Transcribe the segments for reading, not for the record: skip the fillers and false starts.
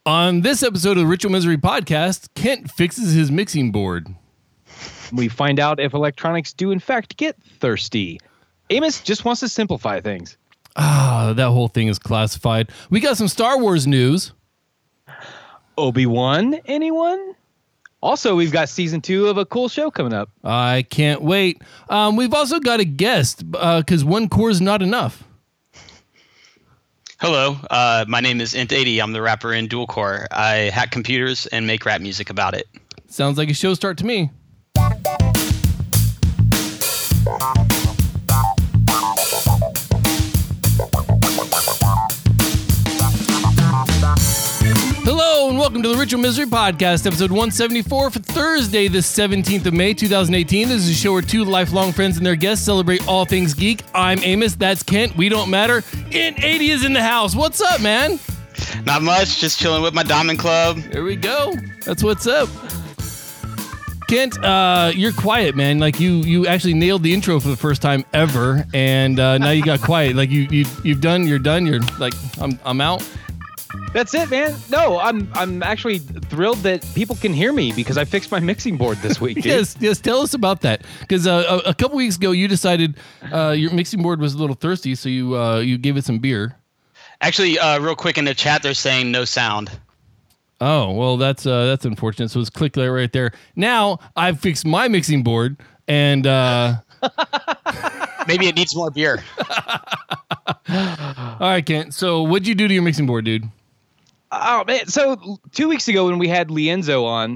On this episode of the Ritual Misery Podcast, Kent fixes his mixing board. We find out if electronics do in fact get thirsty. Amos just wants to simplify things. That whole thing is classified. We got some Star Wars news. Obi-Wan, anyone? Also, we've got season 2 of a cool show coming up. I can't wait. We've also got a guest, because one core is not enough. Hello, my name is Int80. I'm the rapper in Dual Core. I hack computers and make rap music about it. Sounds like a show start to me. Hello and welcome to the Ritual Misery Podcast, episode 174 for Thursday, the 17th of May, 2018. This is a show where two lifelong friends and their guests celebrate all things geek. I'm Amos, that's Kent, we don't matter. Int80 is in the house. What's up, man? Not much, just chilling with my Diamond Club. There we go. That's what's up. Kent, you're quiet, man. Like you actually nailed the intro for the first time ever, and now you got quiet. Like you're done. You're like I'm out. That's it, man. No, I'm actually thrilled that people can hear me because I fixed my mixing board this week, dude. Yes. Tell us about that. Because a couple weeks ago, you decided your mixing board was a little thirsty, so you gave it some beer. Actually, real quick in the chat, they're saying no sound. Oh, well, that's unfortunate. So it's click that right there. Now I've fixed my mixing board, and maybe it needs more beer. All right, Kent. So what'd you do to your mixing board, dude? Oh, man. So 2 weeks ago when we had Lienzo on,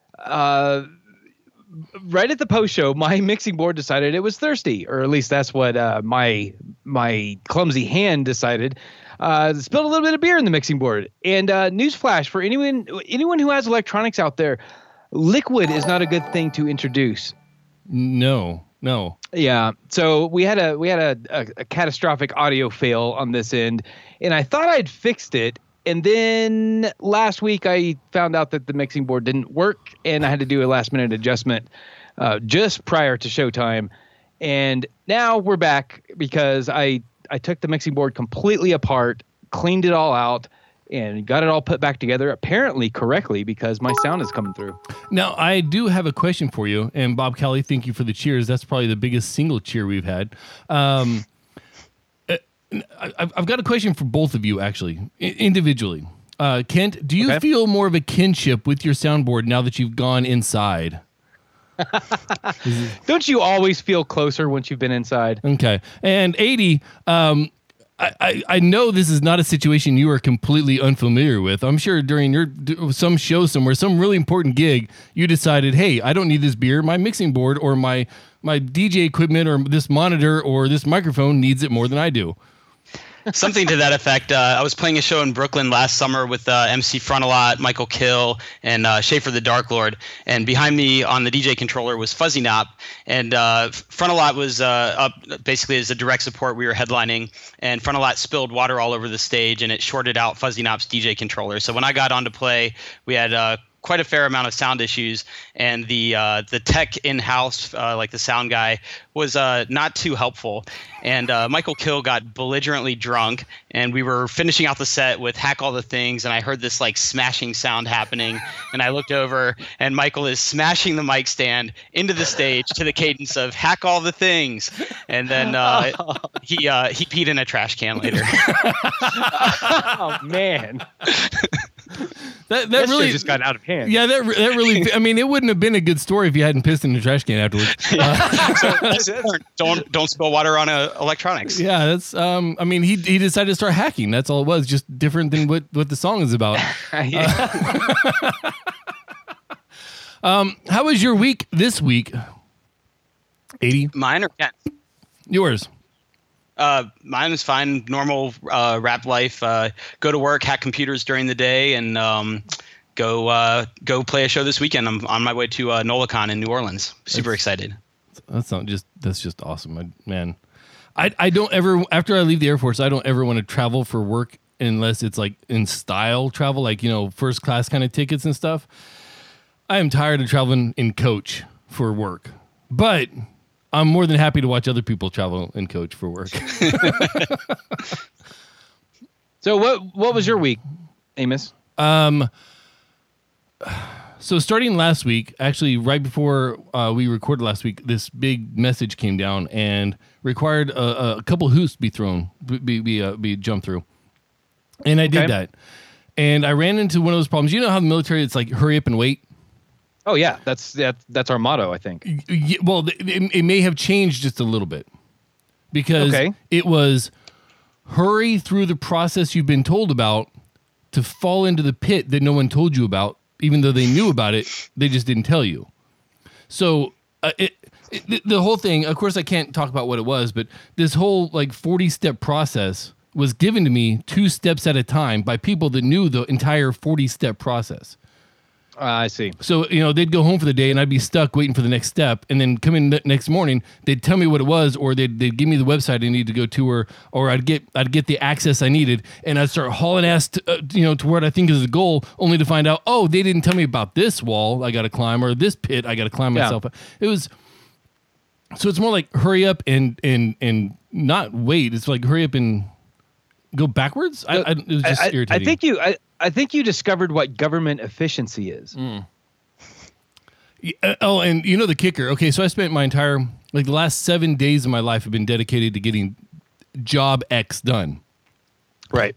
right at the post show, my mixing board decided it was thirsty, or at least that's what my clumsy hand decided. Spilled a little bit of beer in the mixing board. And newsflash for anyone who has electronics out there, liquid is not a good thing to introduce. No. Yeah. So we had a catastrophic audio fail on this end, and I thought I'd fixed it. And then last week I found out that the mixing board didn't work, and I had to do a last minute adjustment just prior to showtime. And now we're back because I took the mixing board completely apart, cleaned it all out, and got it all put back together, apparently correctly, because my sound is coming through. Now, I do have a question for you. And Bob Kelly, thank you for the cheers. That's probably the biggest single cheer we've had. I've got a question for both of you, actually, individually. Kent, do you feel more of a kinship with your soundboard now that you've gone inside? Don't you always feel closer once you've been inside? Okay. And 80, I know this is not a situation you are completely unfamiliar with. I'm sure during some show somewhere, some really important gig, you decided, hey, I don't need this beer. My mixing board or my DJ equipment or this monitor or this microphone needs it more than I do. Something to that effect. I was playing a show in Brooklyn last summer with MC Frontalot, Michael Kill, and Schaefer the Dark Lord. And behind me on the DJ controller was Fuzzy Knop. And Frontalot was up basically as a direct support. We were headlining, and Frontalot spilled water all over the stage, and it shorted out Fuzzy Knop's DJ controller. So when I got on to play, we had quite a fair amount of sound issues, and the tech in-house, like the sound guy, was not too helpful. And Michael Kill got belligerently drunk, and we were finishing out the set with Hack All the Things, and I heard this like smashing sound happening, and I looked over, and Michael is smashing the mic stand into the stage to the cadence of Hack All the Things, and then he peed in a trash can later. Oh man. That really just got out of hand. Yeah, that really. I mean, it wouldn't have been a good story if you hadn't pissed in the trash can afterwards. Don't spill water on electronics. Yeah, that's. I mean, he decided to start hacking. That's all it was. Just different than what the song is about. How was your week this week? 80. Mine or Kent? Yours. Mine is fine. Normal rap life. Go to work, hack computers during the day, and go play a show this weekend. I'm on my way to NOLACon in New Orleans. Super excited. That's just awesome, man. I don't ever, after I leave the Air Force, I don't ever want to travel for work unless it's like in style travel, like, first class kind of tickets and stuff. I am tired of traveling in coach for work, but I'm more than happy to watch other people travel in coach for work. So what was your week, Amos? So starting last week, actually right before we recorded last week, this big message came down and required a couple hoops be thrown, be jumped through, and I did that. And I ran into one of those problems. You know how the military, it's like hurry up and wait. Oh yeah, that's our motto, I think. Well, it may have changed just a little bit because it was hurry through the process you've been told about to fall into the pit that no one told you about. Even though they knew about it, they just didn't tell you. So the whole thing, of course, I can't talk about what it was, but this whole like 40-step process was given to me 2 steps at a time by people that knew the entire 40-step process. I see. So, they'd go home for the day and I'd be stuck waiting for the next step. And then come in the next morning, they'd tell me what it was, or they'd give me the website I needed to go to, or I'd get the access I needed. And I'd start hauling ass to what I think is the goal, only to find out, oh, they didn't tell me about this wall I got to climb, or this pit I got to climb myself. It was, so it's more like hurry up and not wait. It's like hurry up and go backwards. It was just irritating. I think you discovered what government efficiency is. Oh, and the kicker. Okay, so I spent my entire, the last 7 days of my life have been dedicated to getting job X done. Right.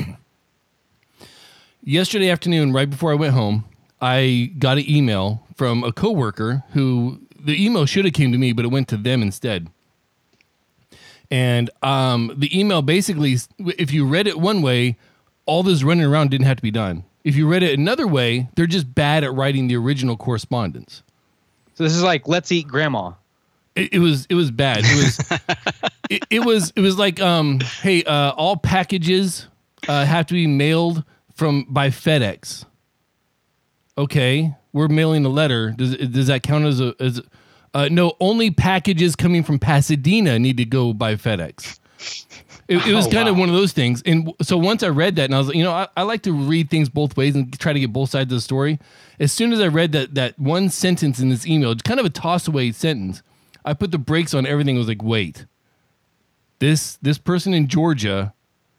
Yesterday afternoon, right before I went home, I got an email from a coworker who, the email should have came to me, but it went to them instead. And the email basically, if you read it one way, all this running around didn't have to be done. If you read it another way, they're just bad at writing the original correspondence. So this is like, let's eat grandma. It was bad. It was like, hey, all packages have to be mailed by FedEx. Okay, we're mailing a letter. Does that count as no? Only packages coming from Pasadena need to go by FedEx. It was kind of one of those things. And so once I read that, and I was like, I like to read things both ways and try to get both sides of the story. As soon as I read that one sentence in this email, kind of a toss-away sentence, I put the brakes on everything. I was like, wait, this person in Georgia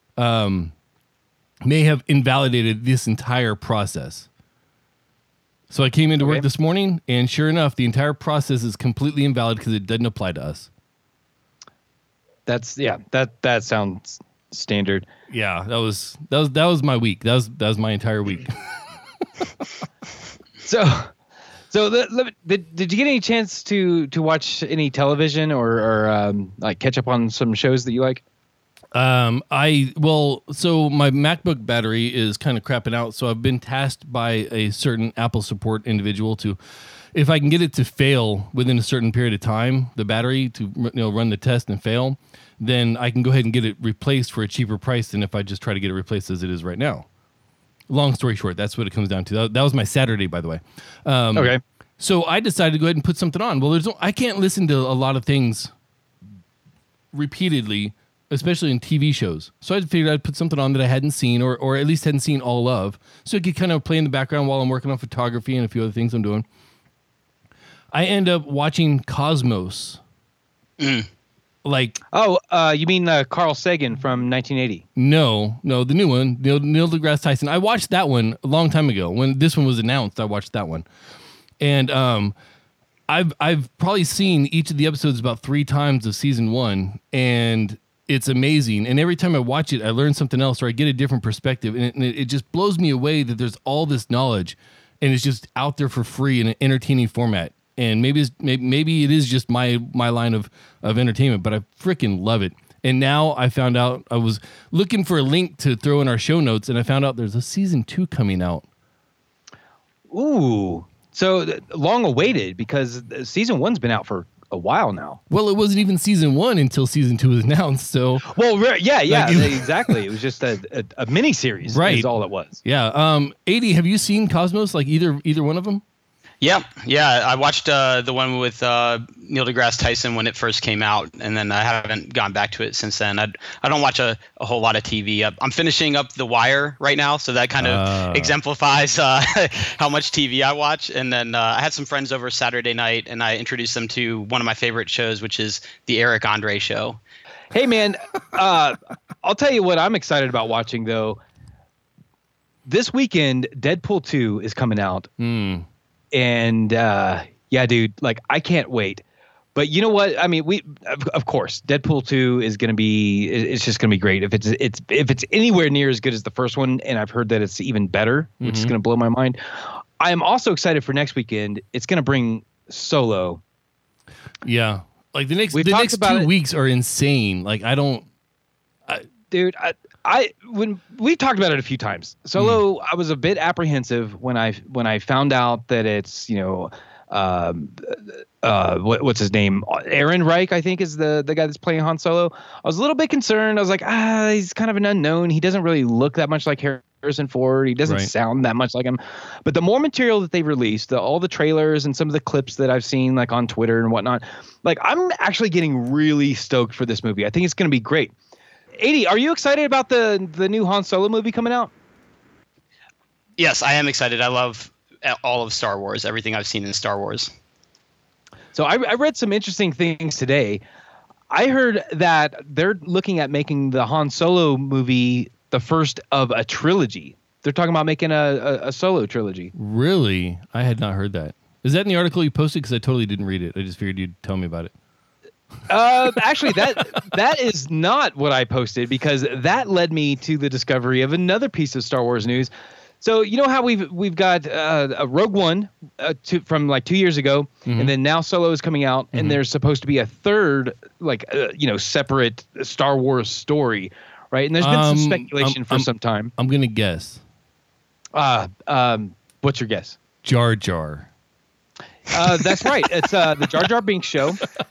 may have invalidated this entire process. So I came into work this morning, and sure enough, the entire process is completely invalid because it doesn't apply to us. That sounds standard. Yeah, that was my week. That was my entire week. So did you get any chance to watch any television or like catch up on some shows that you like? So my MacBook battery is kind of crapping out, so I've been tasked by a certain Apple support individual to, if I can get it to fail within a certain period of time, the battery to run the test and fail, then I can go ahead and get it replaced for a cheaper price than if I just try to get it replaced as it is right now. Long story short, that's what it comes down to. That was my Saturday, by the way. Okay. So I decided to go ahead and put something on. Well, I can't listen to a lot of things repeatedly, especially in TV shows. So I figured I'd put something on that I hadn't seen, or at least hadn't seen all of, so it could kind of play in the background while I'm working on photography and a few other things I'm doing. I end up watching Cosmos. Like, you mean Carl Sagan from 1980? No, the new one, Neil deGrasse Tyson. I watched that one a long time ago when this one was announced. I watched that one, and I've probably seen each of the episodes about 3 times of season 1, and it's amazing. And every time I watch it, I learn something else, or I get a different perspective, and it just blows me away that there's all this knowledge, and it's just out there for free in an entertaining format. And maybe it is just my line of entertainment, but I freaking love it. And now I found out, I was looking for a link to throw in our show notes, and I found out there's a season 2 coming out. Ooh, so long awaited, because season 1's been out for a while now. Well, it wasn't even season 1 until season 2 was announced. So exactly. It was just a mini series, right? Is all it was. Yeah. 80. Have you seen Cosmos? Like either one of them? Yeah. I watched the one with Neil deGrasse Tyson when it first came out, and then I haven't gone back to it since then. I don't watch a whole lot of TV. I'm finishing up The Wire right now, so that kind of exemplifies how much TV I watch. And then I had some friends over Saturday night, and I introduced them to one of my favorite shows, which is The Eric Andre Show. Hey, man, I'll tell you what I'm excited about watching, though. this weekend, Deadpool 2 is coming out. And yeah, dude, like I can't wait. But you know what? I mean, of course, Deadpool 2 is going to be, it's just going to be great. If it's anywhere near as good as the first one, and I've heard that it's even better, which is going to blow my mind. I am also excited for next weekend. It's going to bring Solo. Yeah. Like the next 2 weeks are insane. Like dude, when we talked about it a few times. Solo, I was a bit apprehensive when I found out that it's, what's his name? Aaron Reich, I think, is the guy that's playing Han Solo. I was a little bit concerned. I was like, he's kind of an unknown. He doesn't really look that much like Harrison Ford. He doesn't sound that much like him. But the more material that they've released, all the trailers and some of the clips that I've seen like on Twitter and whatnot, like I'm actually getting really stoked for this movie. I think it's going to be great. 80, are you excited about the new Han Solo movie coming out? Yes, I am excited. I love all of Star Wars, everything I've seen in Star Wars. So I read some interesting things today. I heard that they're looking at making the Han Solo movie the first of a trilogy. They're talking about making a Solo trilogy. Really? I had not heard that. Is that in the article you posted? Because I totally didn't read it. I just figured you'd tell me about it. Actually, that is not what I posted, because that led me to the discovery of another piece of Star Wars news. So you know how we've got a Rogue One from like 2 years ago, and then now Solo is coming out, and there's supposed to be a third separate Star Wars story, right? And there's been some speculation for some time. I'm gonna guess. What's your guess? Jar Jar. That's right. It's the Jar Jar Binks show.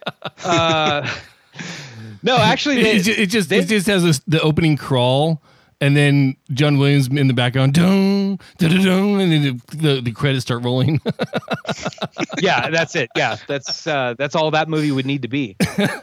No, actually, it just has the opening crawl, and then John Williams in the background, dun, dun, dun, dun, and then the credits start rolling. Yeah, that's it. Yeah, that's all that movie would need to be.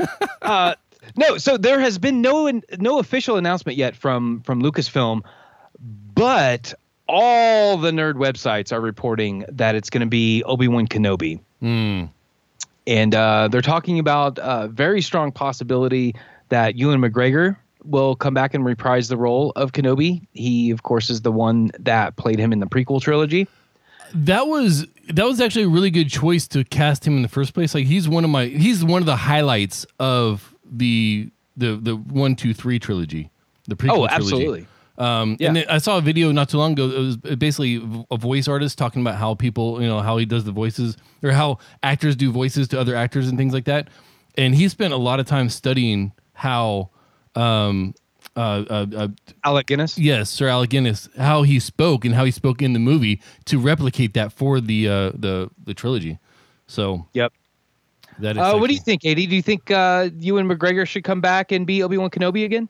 No, so there has been no official announcement yet from Lucasfilm, but all the nerd websites are reporting that it's going to be Obi-Wan Kenobi. And they're talking about a very strong possibility that Ewan McGregor will come back and reprise the role of Kenobi. He, of course, is the one that played him in the prequel trilogy. That was actually a really good choice to cast him in the first place. Like he's one of the highlights of the 1, 2, 3 trilogy, the prequel trilogy. Absolutely. And then I saw a video not too long ago. It was basically a voice artist talking about how people, how he does the voices, or how actors do voices to other actors and things like that. And he spent a lot of time studying how Alec Guinness? Yes, Sir Alec Guinness, how he spoke and how he spoke in the movie to replicate that for the trilogy. So yep. That is what do you think, AD? Do you think Ewan McGregor should come back and be Obi-Wan Kenobi again?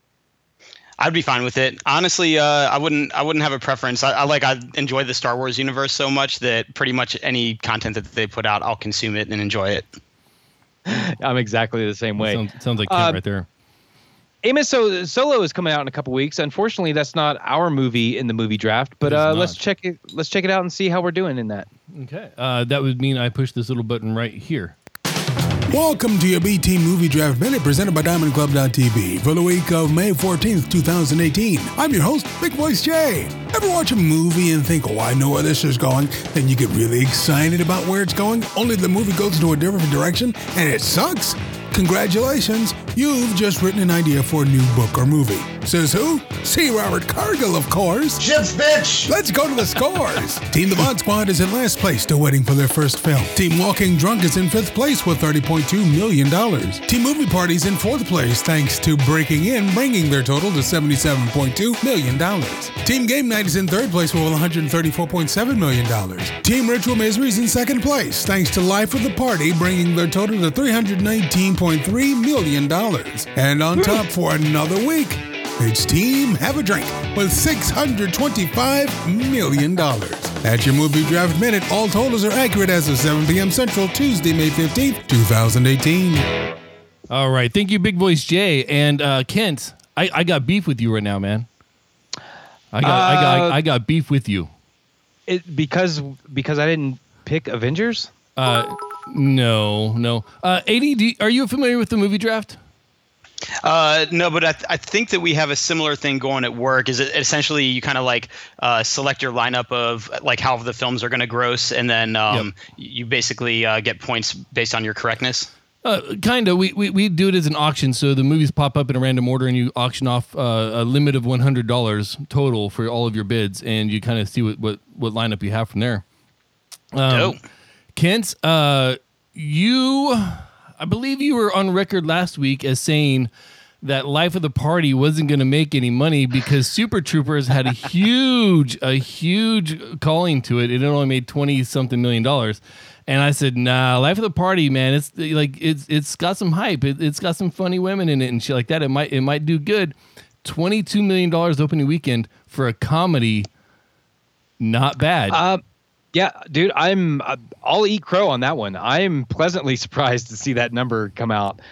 I'd be fine with it. Honestly, I wouldn't have a preference. I enjoy the Star Wars universe so much that pretty much any content that they put out, I'll consume it and enjoy it. I'm exactly the same way. Sounds like Kent right there. Amos, so Solo is coming out in a couple weeks. Unfortunately, that's not our movie in the movie draft, but let's check it. Let's check it out and see how we're doing in that. Okay. That would mean I push this little button right here. Welcome to your B-Team Movie Draft Minute presented by DiamondClub.tv for the week of May 14th, 2018. I'm your host, Big Voice Jay. Ever watch a movie and think, I know where this is going? Then you get really excited about where it's going, only the movie goes into a different direction and it sucks? Congratulations, you've just written an idea for a new book or movie. Says who? C. Robert Cargill, of course. Shits, bitch! Let's go to the scores. Team The Bond Squad is in last place, still waiting for their first film. Team Walking Drunk is in 5th place with $30.2 million. Team Movie Party is in 4th place, thanks to Breaking In, bringing their total to $77.2 million. Team Game Night is in 3rd place with $134.7 million. Team Ritual Misery is in 2nd place, thanks to Life of the Party, bringing their total to $319.3 million. And on top for another week, it's Team Have a Drink with $625 million. That's your Movie Draft Minute. All totals are accurate as of 7 p.m. Central, Tuesday, May 15th, 2018. All right. Thank you, Big Voice Jay. And Kent, I got beef with you right now, man. I got beef with you. Because I didn't pick Avengers? No. AD, are you familiar with the movie draft? No, but I think that we have a similar thing going at work. Is it essentially you kind of like select your lineup of like how the films are going to gross, and then you basically get points based on your correctness? Kind of. We do it as an auction, so the movies pop up in a random order, and you auction off a limit of $100 total for all of your bids, and you kind of see what lineup you have from there. Dope. Kent, I believe you were on record last week as saying that Life of the Party wasn't going to make any money because Super Troopers had a huge calling to it. It only made $20-something million. And I said, nah, Life of the Party, man, it's got some hype. It's got some funny women in it and shit like that. It might do good. $22 million opening weekend for a comedy, not bad. Yeah, dude, I'll eat crow on that one. I'm pleasantly surprised to see that number come out.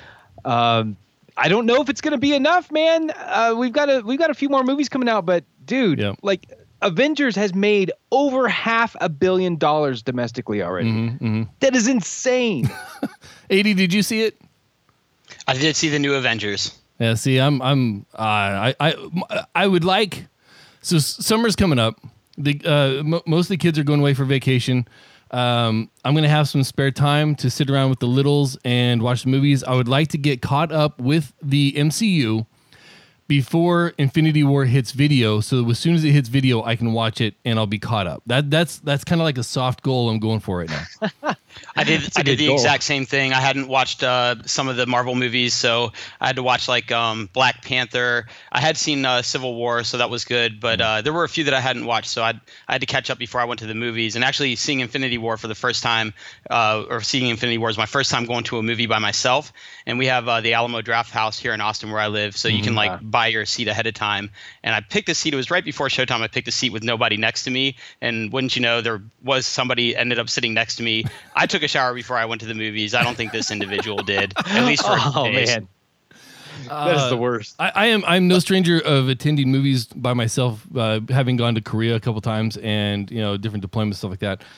I don't know if it's going to be enough, man. We've got a few more movies coming out, but dude, like Avengers has made over $500 million domestically already. Mm-hmm. That is insane. AD, did you see it? I did see the new Avengers. Yeah, see, I would like. So summer's coming up. Most of the kids are going away for vacation. I'm going to have some spare time to sit around with the littles and watch the movies. I would like to get caught up with the MCU before Infinity War hits video, so as soon as it hits video, I can watch it and I'll be caught up. That's kind of like a soft goal I'm going for right now. I did the exact same thing. I hadn't watched some of the Marvel movies, so I had to watch like Black Panther. I had seen Civil War, so that was good, but there were a few that I hadn't watched, so I had to catch up before I went to the movies. And actually seeing Infinity War for the first time, or seeing Infinity War is my first time going to a movie by myself. And we have the Alamo Draft House here in Austin where I live, so you can like buy your seat ahead of time. And I picked a seat. It was right before showtime. I picked a seat with nobody next to me, and wouldn't you know, there was somebody ended up sitting next to me. I took a shower before I went to the movies. I don't think this individual did, at least for a few days. Man. That is the worst. I'm no stranger of attending movies by myself, having gone to Korea a couple times and different deployments, stuff like that.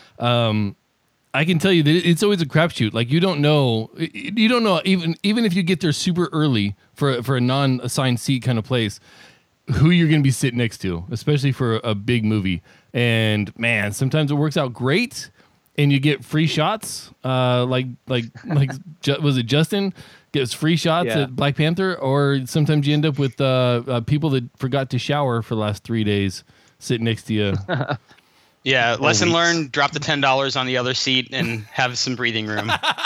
I can tell you that it's always a crapshoot. Like you don't know even if you get there super early for a non-assigned seat kind of place, who you're going to be sitting next to, especially for a big movie. And man, sometimes it works out great, and you get free shots. Was it Justin gets free shots at Black Panther, or sometimes you end up with people that forgot to shower for the last 3 days sitting next to you. Yeah, lesson learned, drop the $10 on the other seat and have some breathing room.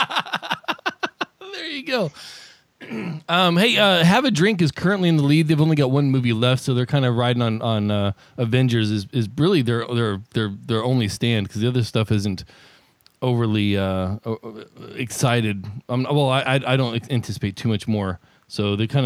There you go. Hey, Have a Drink is currently in the lead. They've only got one movie left, so they're kind of riding on Avengers is really their only stand, because the other stuff isn't overly excited. I don't anticipate too much more. So their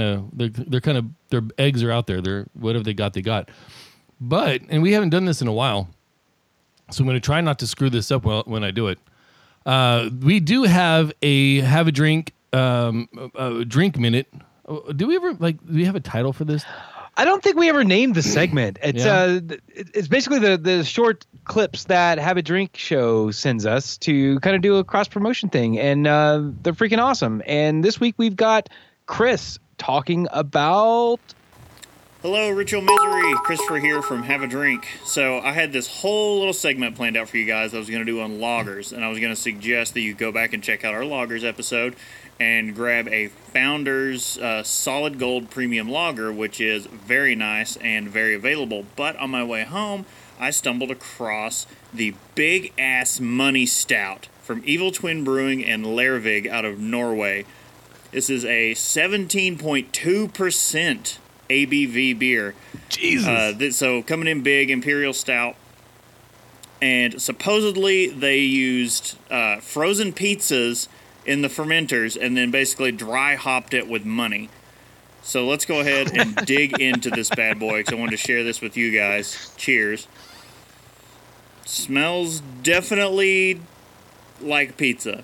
eggs are out there. They're whatever they got. But, and we haven't done this in a while, so I'm going to try not to screw this up when I do it. We do have a Drink drink minute. Do we have a title for this? I don't think we ever named the segment. It's it's basically the short clips that Have a Drink show sends us to kind of do a cross promotion thing, and they're freaking awesome. And this week we've got Chris talking about. Hello, Ritual Misery. Christopher here from Have a Drink. So I had this whole little segment planned out for you guys I was going to do on loggers, and I was going to suggest that you go back and check out our loggers episode and grab a Founders Solid Gold Premium Lager, which is very nice and very available. But on my way home, I stumbled across the Big Ass Money Stout from Evil Twin Brewing and Lervig out of Norway. This is a 17.2% ABV beer. Jesus. So coming in big, Imperial Stout. And supposedly they used frozen pizzas in the fermenters and then basically dry hopped it with money. So let's go ahead and dig into this bad boy, because I wanted to share this with you guys. Cheers. Smells definitely like pizza.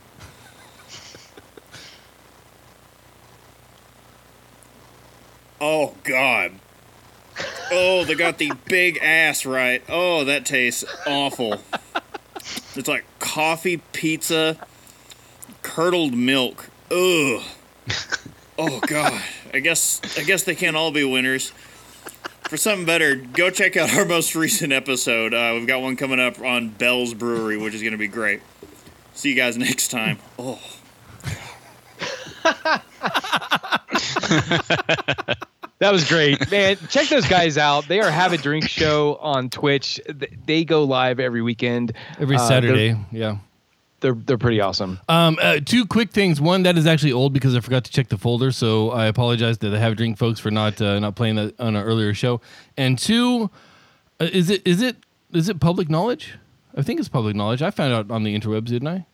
Oh, God. Oh, they got the big ass right. Oh, that tastes awful. It's like coffee, pizza, curdled milk. Ugh. Oh, God. I guess they can't all be winners. For something better, go check out our most recent episode. We've got one coming up on Bell's Brewery, which is going to be great. See you guys next time. Oh. That was great, man. Check those guys out. They are Have a Drink Show on Twitch. They go live every weekend, every Saturday. They're pretty awesome. Two quick things. One, that is actually old because I forgot to check the folder, so I apologize to the Have a Drink folks for not playing that on an earlier show. And two, is it public knowledge? I think it's public knowledge. I found out on the interwebs, didn't I?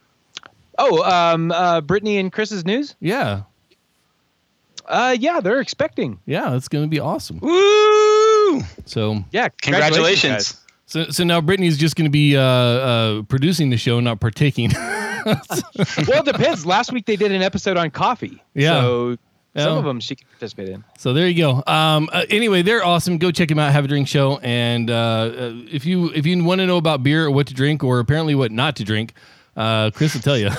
Oh, Brittany and Chris's news? Yeah. Yeah, they're expecting. Yeah, it's going to be awesome. Woo! So yeah, congratulations. So now Brittany's just going to be producing the show, not partaking. Well, it depends. Last week they did an episode on coffee. Yeah. So some of them she can participate in. So there you go. Anyway, they're awesome. Go check them out. Have a Drink Show. And if you want to know about beer or what to drink or apparently what not to drink, Chris will tell you.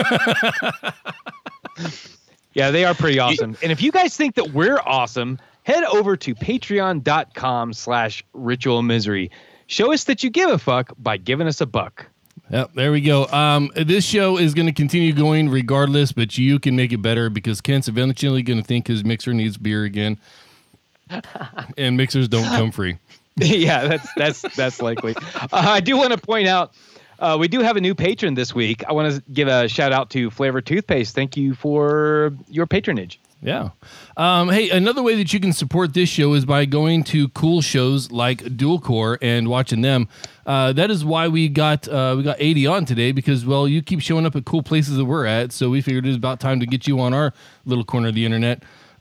Yeah, they are pretty awesome. And if you guys think that we're awesome, head over to patreon.com/ritualmisery. Show us that you give a fuck by giving us $1. Yep, there we go. This show is going to continue going regardless, but you can make it better because Kent's eventually going to think his mixer needs beer again. And mixers don't come free. Yeah, that's likely. I do want to point out, we do have a new patron this week. I want to give a shout out to Flavor Toothpaste. Thank you for your patronage. Yeah. Hey, another way that you can support this show is by going to cool shows like Dual Core and watching them. That is why we got 80 on today because, well, you keep showing up at cool places that we're at, so we figured it was about time to get you on our little corner of the internet.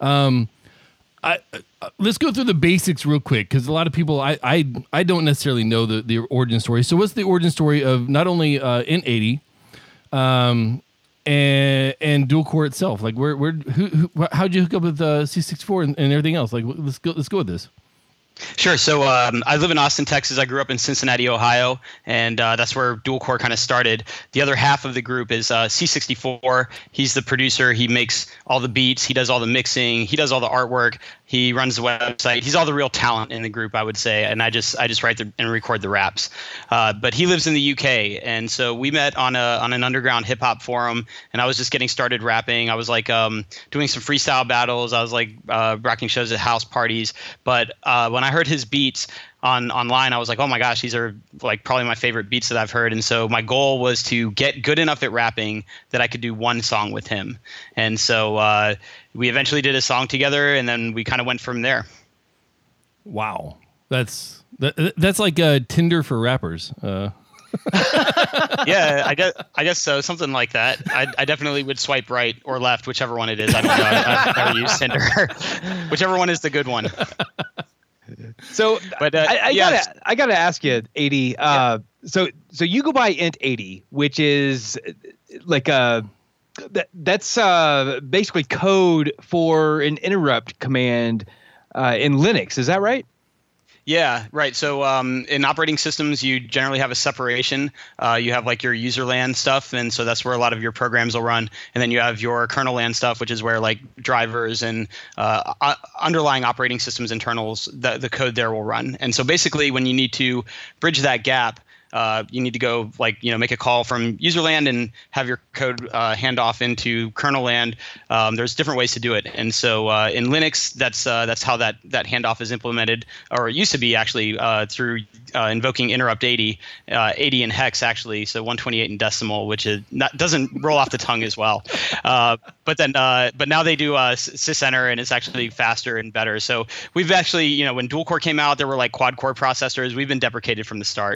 Let's go through the basics real quick because a lot of people I don't necessarily know the origin story. So what's the origin story of not only in 80 and Dual Core itself? Like how'd you hook up with C64 and everything else? Like let's go with this. Sure. So I live in Austin, Texas. I grew up in Cincinnati, Ohio, and that's where Dual Core kind of started. The other half of the group is C64. He's the producer. He makes all the beats. He does all the mixing. He does all the artwork. He runs the website. He's all the real talent in the group, I would say. And I just write and record the raps. But he lives in the UK, and so we met on an underground hip hop forum. And I was just getting started rapping. I was like doing some freestyle battles. I was like rocking shows at house parties. But when I heard his beats online, I was like, oh my gosh, these are like probably my favorite beats that I've heard. And so my goal was to get good enough at rapping that I could do one song with him. And so we eventually did a song together, and then we kind of went from there. Wow. That's like Tinder for rappers. Yeah, I guess so. Something like that. I definitely would swipe right or left, whichever one it is. I don't know. I've never used Tinder. Whichever one is the good one. So, but I gotta ask you, 80. So you go by int 80, which is like that's basically code for an interrupt command in Linux. Is that right? Yeah, right. So in operating systems, you generally have a separation. You have like your user land stuff, and so that's where a lot of your programs will run. And then you have your kernel land stuff, which is where like drivers and underlying operating systems internals, the code there will run. And so basically, when you need to bridge that gap, you need to go make a call from user land and have your code hand off into kernel land. There's different ways to do it, and so in Linux, that's how that handoff is implemented, or it used to be actually through invoking interrupt 80 in hex actually, so 128 in decimal, which doesn't roll off the tongue as well. But now they do sysenter, and it's actually faster and better. So we've actually, when Dual Core came out, there were like quad core processors. We've been deprecated from the start.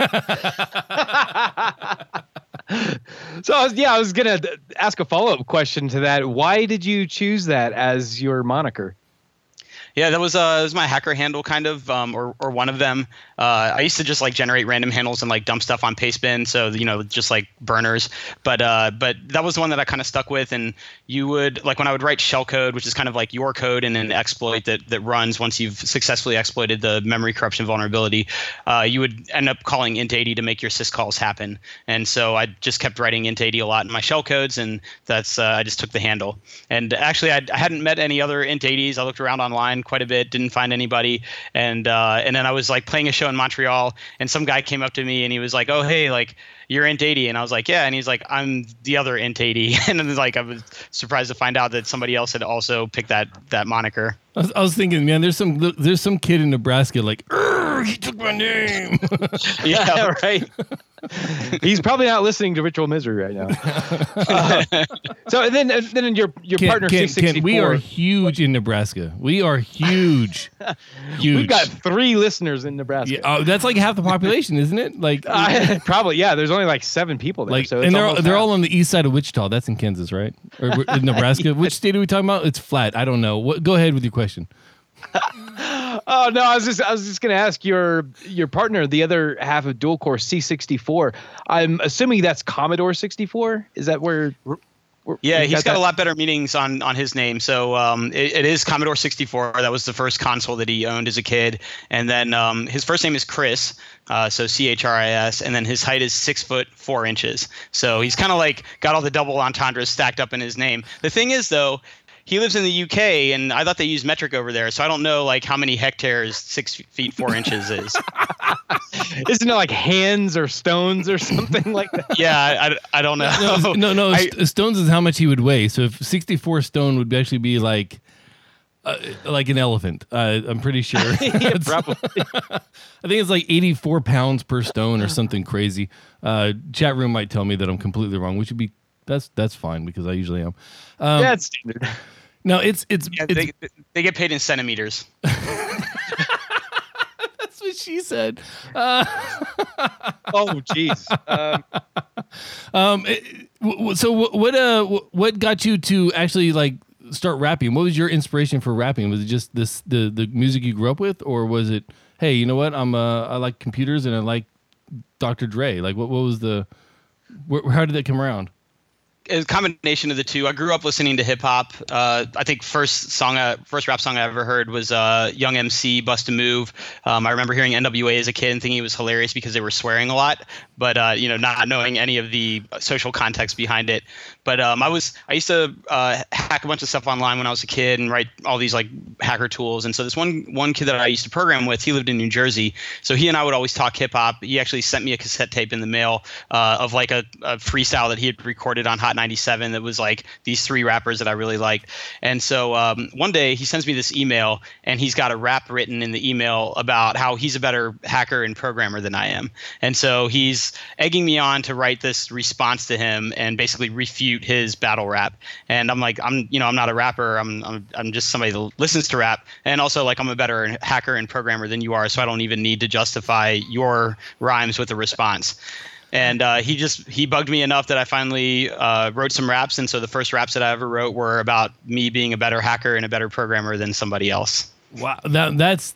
So I was gonna ask a follow-up question to that. Why did you choose that as your moniker? Yeah, that was my hacker handle kind of, or one of them. I used to just like generate random handles and like dump stuff on Pastebin, so just like burners. But that was the one that I kind of stuck with. And you would like when I would write shellcode, which is kind of like your code in an exploit that runs once you've successfully exploited the memory corruption vulnerability. You would end up calling int80 to make your syscalls happen. And so I just kept writing int80 a lot in my shellcodes, and that's I just took the handle. And actually, I hadn't met any other int80s. I looked around online quite a bit, didn't find anybody, and then I was like playing a show in Montreal, and some guy came up to me and he was like, "Oh, hey, like you're int80," and I was like, "Yeah," and he's like, "I'm the other int80," and then like I was surprised to find out that somebody else had also picked that moniker. I was thinking, man, there's some kid in Nebraska like, he took my name. Yeah, right. He's probably not listening to Ritual Misery right now. So then your partner Ken, 664. we are huge in Nebraska. We are huge. Huge. We've got 3 listeners in Nebraska. Yeah, that's like half the population, isn't it? Like probably, yeah. There's only like 7 people there. Like, so and they're all on the east side of Wichita. That's in Kansas, right? Or in Nebraska. Which state are we talking about? It's flat. I don't know. Go ahead with your question. Oh no, I was just going to ask your partner, the other half of dual core C64. I'm assuming that's Commodore 64. Is that where? Yeah, he's got a lot better meanings on his name. So it is Commodore 64. That was the first console that he owned as a kid. And then his first name is Chris, so Chris, and then his height is 6'4". So he's kind of like got all the double entendres stacked up in his name. The thing is, though, he lives in the UK, and I thought they used metric over there, so I don't know like how many hectares 6'4" is. Isn't it like hands or stones or something like that? Yeah, I don't know. No. Stones is how much he would weigh. So if 64 stone would actually be like an elephant, I'm pretty sure. Yeah, probably. I think it's like 84 pounds per stone or something crazy. Chat room might tell me that I'm completely wrong, which would be that's fine because I usually am. Yeah, it's standard. No, it's they get paid in centimeters. That's what she said. Oh, jeez. So what got you to actually like start rapping? What was your inspiration for rapping? Was it just the music you grew up with, or was it, hey, you know what? I like computers and I like Dr. Dre. Like what was how did that come around? A combination of the two. I grew up listening to hip hop. I think first rap song I ever heard was Young MC, Bust a Move. I remember hearing NWA as a kid and thinking it was hilarious because they were swearing a lot, but not knowing any of the social context behind it. But I used to hack a bunch of stuff online when I was a kid and write all these like hacker tools. And so this one kid that I used to program with, he lived in New Jersey, so he and I would always talk hip hop. He actually sent me a cassette tape in the mail of like a freestyle that he had recorded on Hot 97 that was like these 3 rappers that I really liked. And so one day he sends me this email, and he's got a rap written in the email about how he's a better hacker and programmer than I am. And so he's egging me on to write this response to him and basically refute his battle rap. And I'm like, I'm not a rapper. I'm just somebody that listens to rap. And also like I'm a better hacker and programmer than you are, so I don't even need to justify your rhymes with a response. And he bugged me enough that I finally wrote some raps. And so the first raps that I ever wrote were about me being a better hacker and a better programmer than somebody else. Wow, that's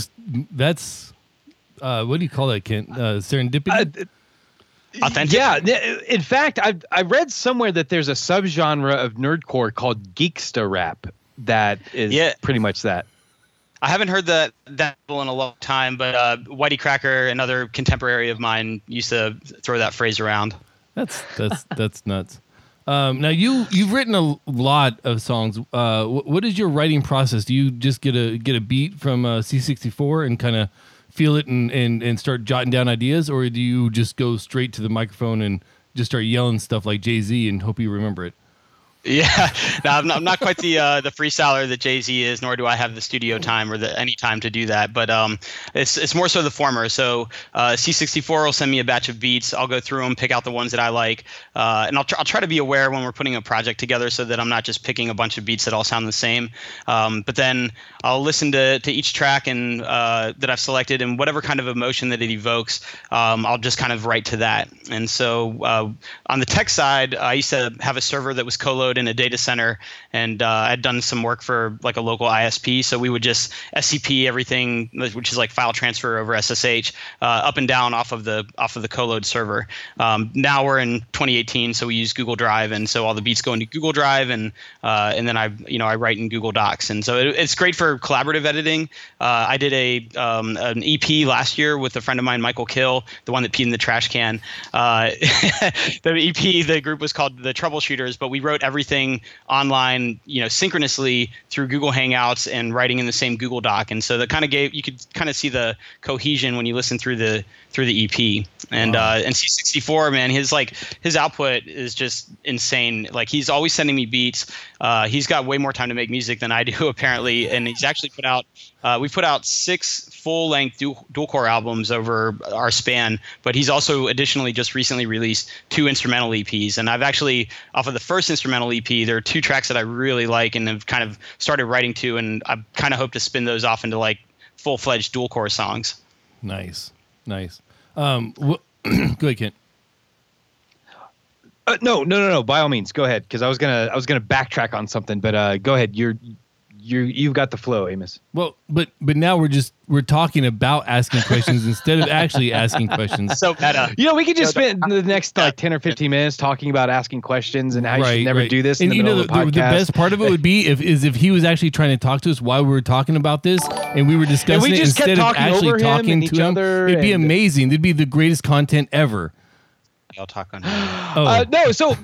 what do you call that, Kent? Serendipity? Authentic. Yeah. In fact, I read somewhere that there's a subgenre of nerdcore called geeksta rap that is pretty much that. I haven't heard that in a long time, but Whitey Cracker, another contemporary of mine, used to throw that phrase around. That's nuts. Now you've written a lot of songs. What is your writing process? Do you just get a beat from C64 and kind of feel it and start jotting down ideas, or do you just go straight to the microphone and just start yelling stuff like Jay-Z and hope you remember it? Yeah, no, I'm not quite the freestyler that Jay-Z is, nor do I have the studio time or any time to do that. But it's more so the former. So C64 will send me a batch of beats. I'll go through them, pick out the ones that I like, and I'll try to be aware when we're putting a project together so that I'm not just picking a bunch of beats that all sound the same. But then I'll listen to each track and that I've selected, and whatever kind of emotion that it evokes, I'll just kind of write to that. And so on the tech side, I used to have a server that was co-loaded remote in a data center, and I'd done some work for like a local ISP. So we would just SCP everything, which is like file transfer over SSH, up and down off of the Coload server. Now we're in 2018, so we use Google Drive, and so all the beats go into Google Drive, and then I write in Google Docs, and so it's great for collaborative editing. I did an EP last year with a friend of mine, Michael Kill, the one that peed in the trash can. The EP, the group was called The Troubleshooters, but we wrote everything online, synchronously through Google Hangouts and writing in the same Google Doc. And so that kind of you could kind of see the cohesion when you listen through the EP. And and C64, man, his output is just insane. Like, he's always sending me beats. He's got way more time to make music than I do, apparently. And he's actually we put out 6 full-length dual-core albums over our span, but he's also additionally just recently released 2 instrumental EPs. And I've actually, off of the first instrumental EP, there are 2 tracks that I really like and have kind of started writing to, and I kind of hope to spin those off into like full-fledged dual-core songs. Nice. Go ahead, Kent. No. By all means, go ahead, because I was gonna backtrack on something, but go ahead. You've got the flow, Amos. Well, but now we're talking about asking questions instead of actually asking questions. So meta. We could just spend the next 10 or 15 minutes talking about asking questions and how you should never do this. And in the middle of the podcast. The best part of it would be if he was actually trying to talk to us while we were talking about this, and we were discussing it instead of actually talking to him. It'd be amazing. It'd be the greatest content ever. I'll talk on No, so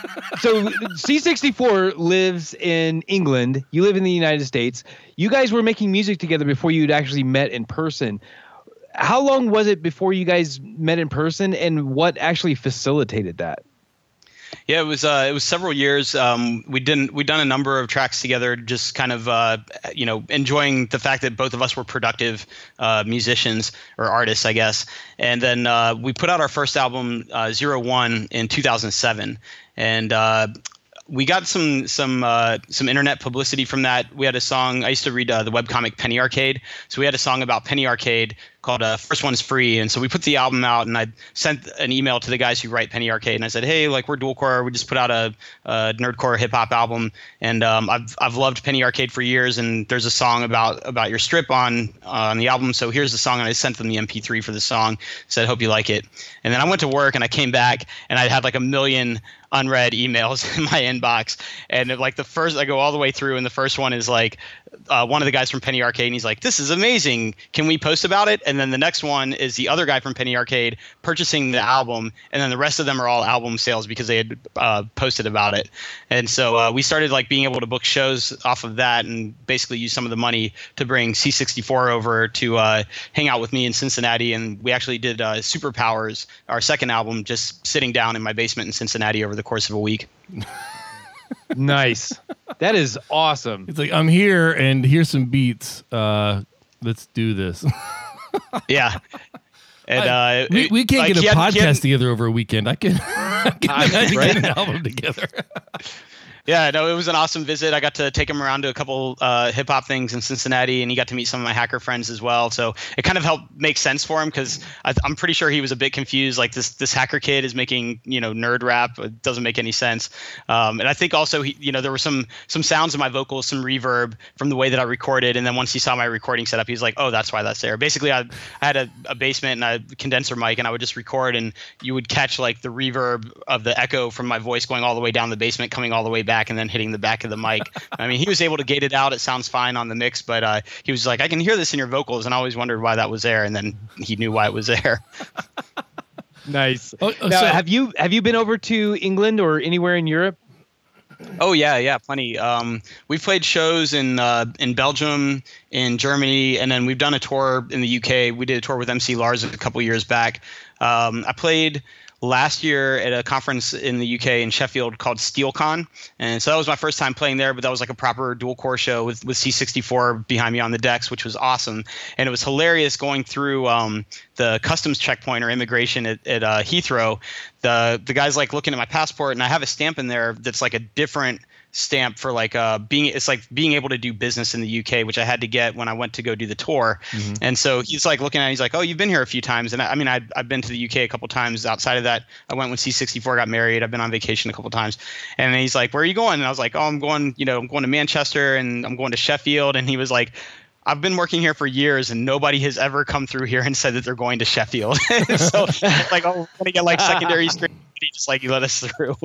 C64 lives in England. You live in the United States. You guys were making music together before you'd actually met in person. How long was it before you guys met in person, and what actually facilitated that? Yeah, it was several years. We'd done a number of tracks together, just kind of enjoying the fact that both of us were productive musicians or artists, I guess. And then we put out our first album, 01, in 2007, and we got some internet publicity from that. We had a song. I used to read the webcomic Penny Arcade, so we had a song about Penny Arcade called First One's Free. And so we put the album out, and I sent an email to the guys who write Penny Arcade, and I said, hey, like, we're dualcore. We just put out a nerdcore hip hop album, and I've loved Penny Arcade for years, and there's a song about your strip on the album. So here's the song, and I sent them the MP3 for the song. Said, hope you like it. And then I went to work, and I came back, and I had like 1 million unread emails in my inbox, and like the first, I go all the way through, and the first one is like one of the guys from Penny Arcade, and he's like, this is amazing, can we post about it? And then the next one is the other guy from Penny Arcade purchasing the album, and then the rest of them are all album sales because they had posted about it. And so we started like being able to book shows off of that, and basically use some of the money to bring C64 over to hang out with me in Cincinnati. And we actually did Superpowers, our second album, just sitting down in my basement in Cincinnati over the course of a week. Nice. That is awesome. It's like, I'm here, and here's some beats. Let's do this. Yeah. And we can't get a podcast together over a weekend. I can get an album together. Yeah, no, it was an awesome visit. I got to take him around to a couple hip hop things in Cincinnati, and he got to meet some of my hacker friends as well. So it kind of helped make sense for him, because I'm pretty sure he was a bit confused. Like, this hacker kid is making nerd rap. It doesn't make any sense. And I think also there were some sounds in my vocals, some reverb from the way that I recorded. And then once he saw my recording setup, he was like, oh, that's why that's there. Basically, I had a basement and a condenser mic, and I would just record, and you would catch like the reverb of the echo from my voice going all the way down the basement, coming all the way back, and then hitting the back of the mic. I mean, he was able to gate it out. It sounds fine on the mix, but he was like, I can hear this in your vocals, and I always wondered why that was there, and then he knew why it was there. Nice. Now, have you been over to England or anywhere in Europe? Oh yeah, plenty. We've played shows in Belgium, in Germany, and then we've done a tour in the UK. We did a tour with MC Lars a couple years back. I played last year at a conference in the UK in Sheffield called SteelCon. And so that was my first time playing there, but that was like a proper dual core show with C64 behind me on the decks, which was awesome. And it was hilarious going through the customs checkpoint or immigration at Heathrow. The guy's like looking at my passport, and I have a stamp in there that's like a different stamp for like being able to do business in the UK, which I had to get when I went to go do the tour. Mm-hmm. And so he's like looking at it, he's like, oh, you've been here a few times. And I've been to the UK a couple times. Outside of that, I went when C64 got married. I've been on vacation a couple times. And then he's like, where are you going? And I was like, oh, I'm going to Manchester and I'm going to Sheffield. And he was like, I've been working here for years and nobody has ever come through here and said that they're going to Sheffield. So like, oh, we're going to get like secondary screen. He just like, he let us through.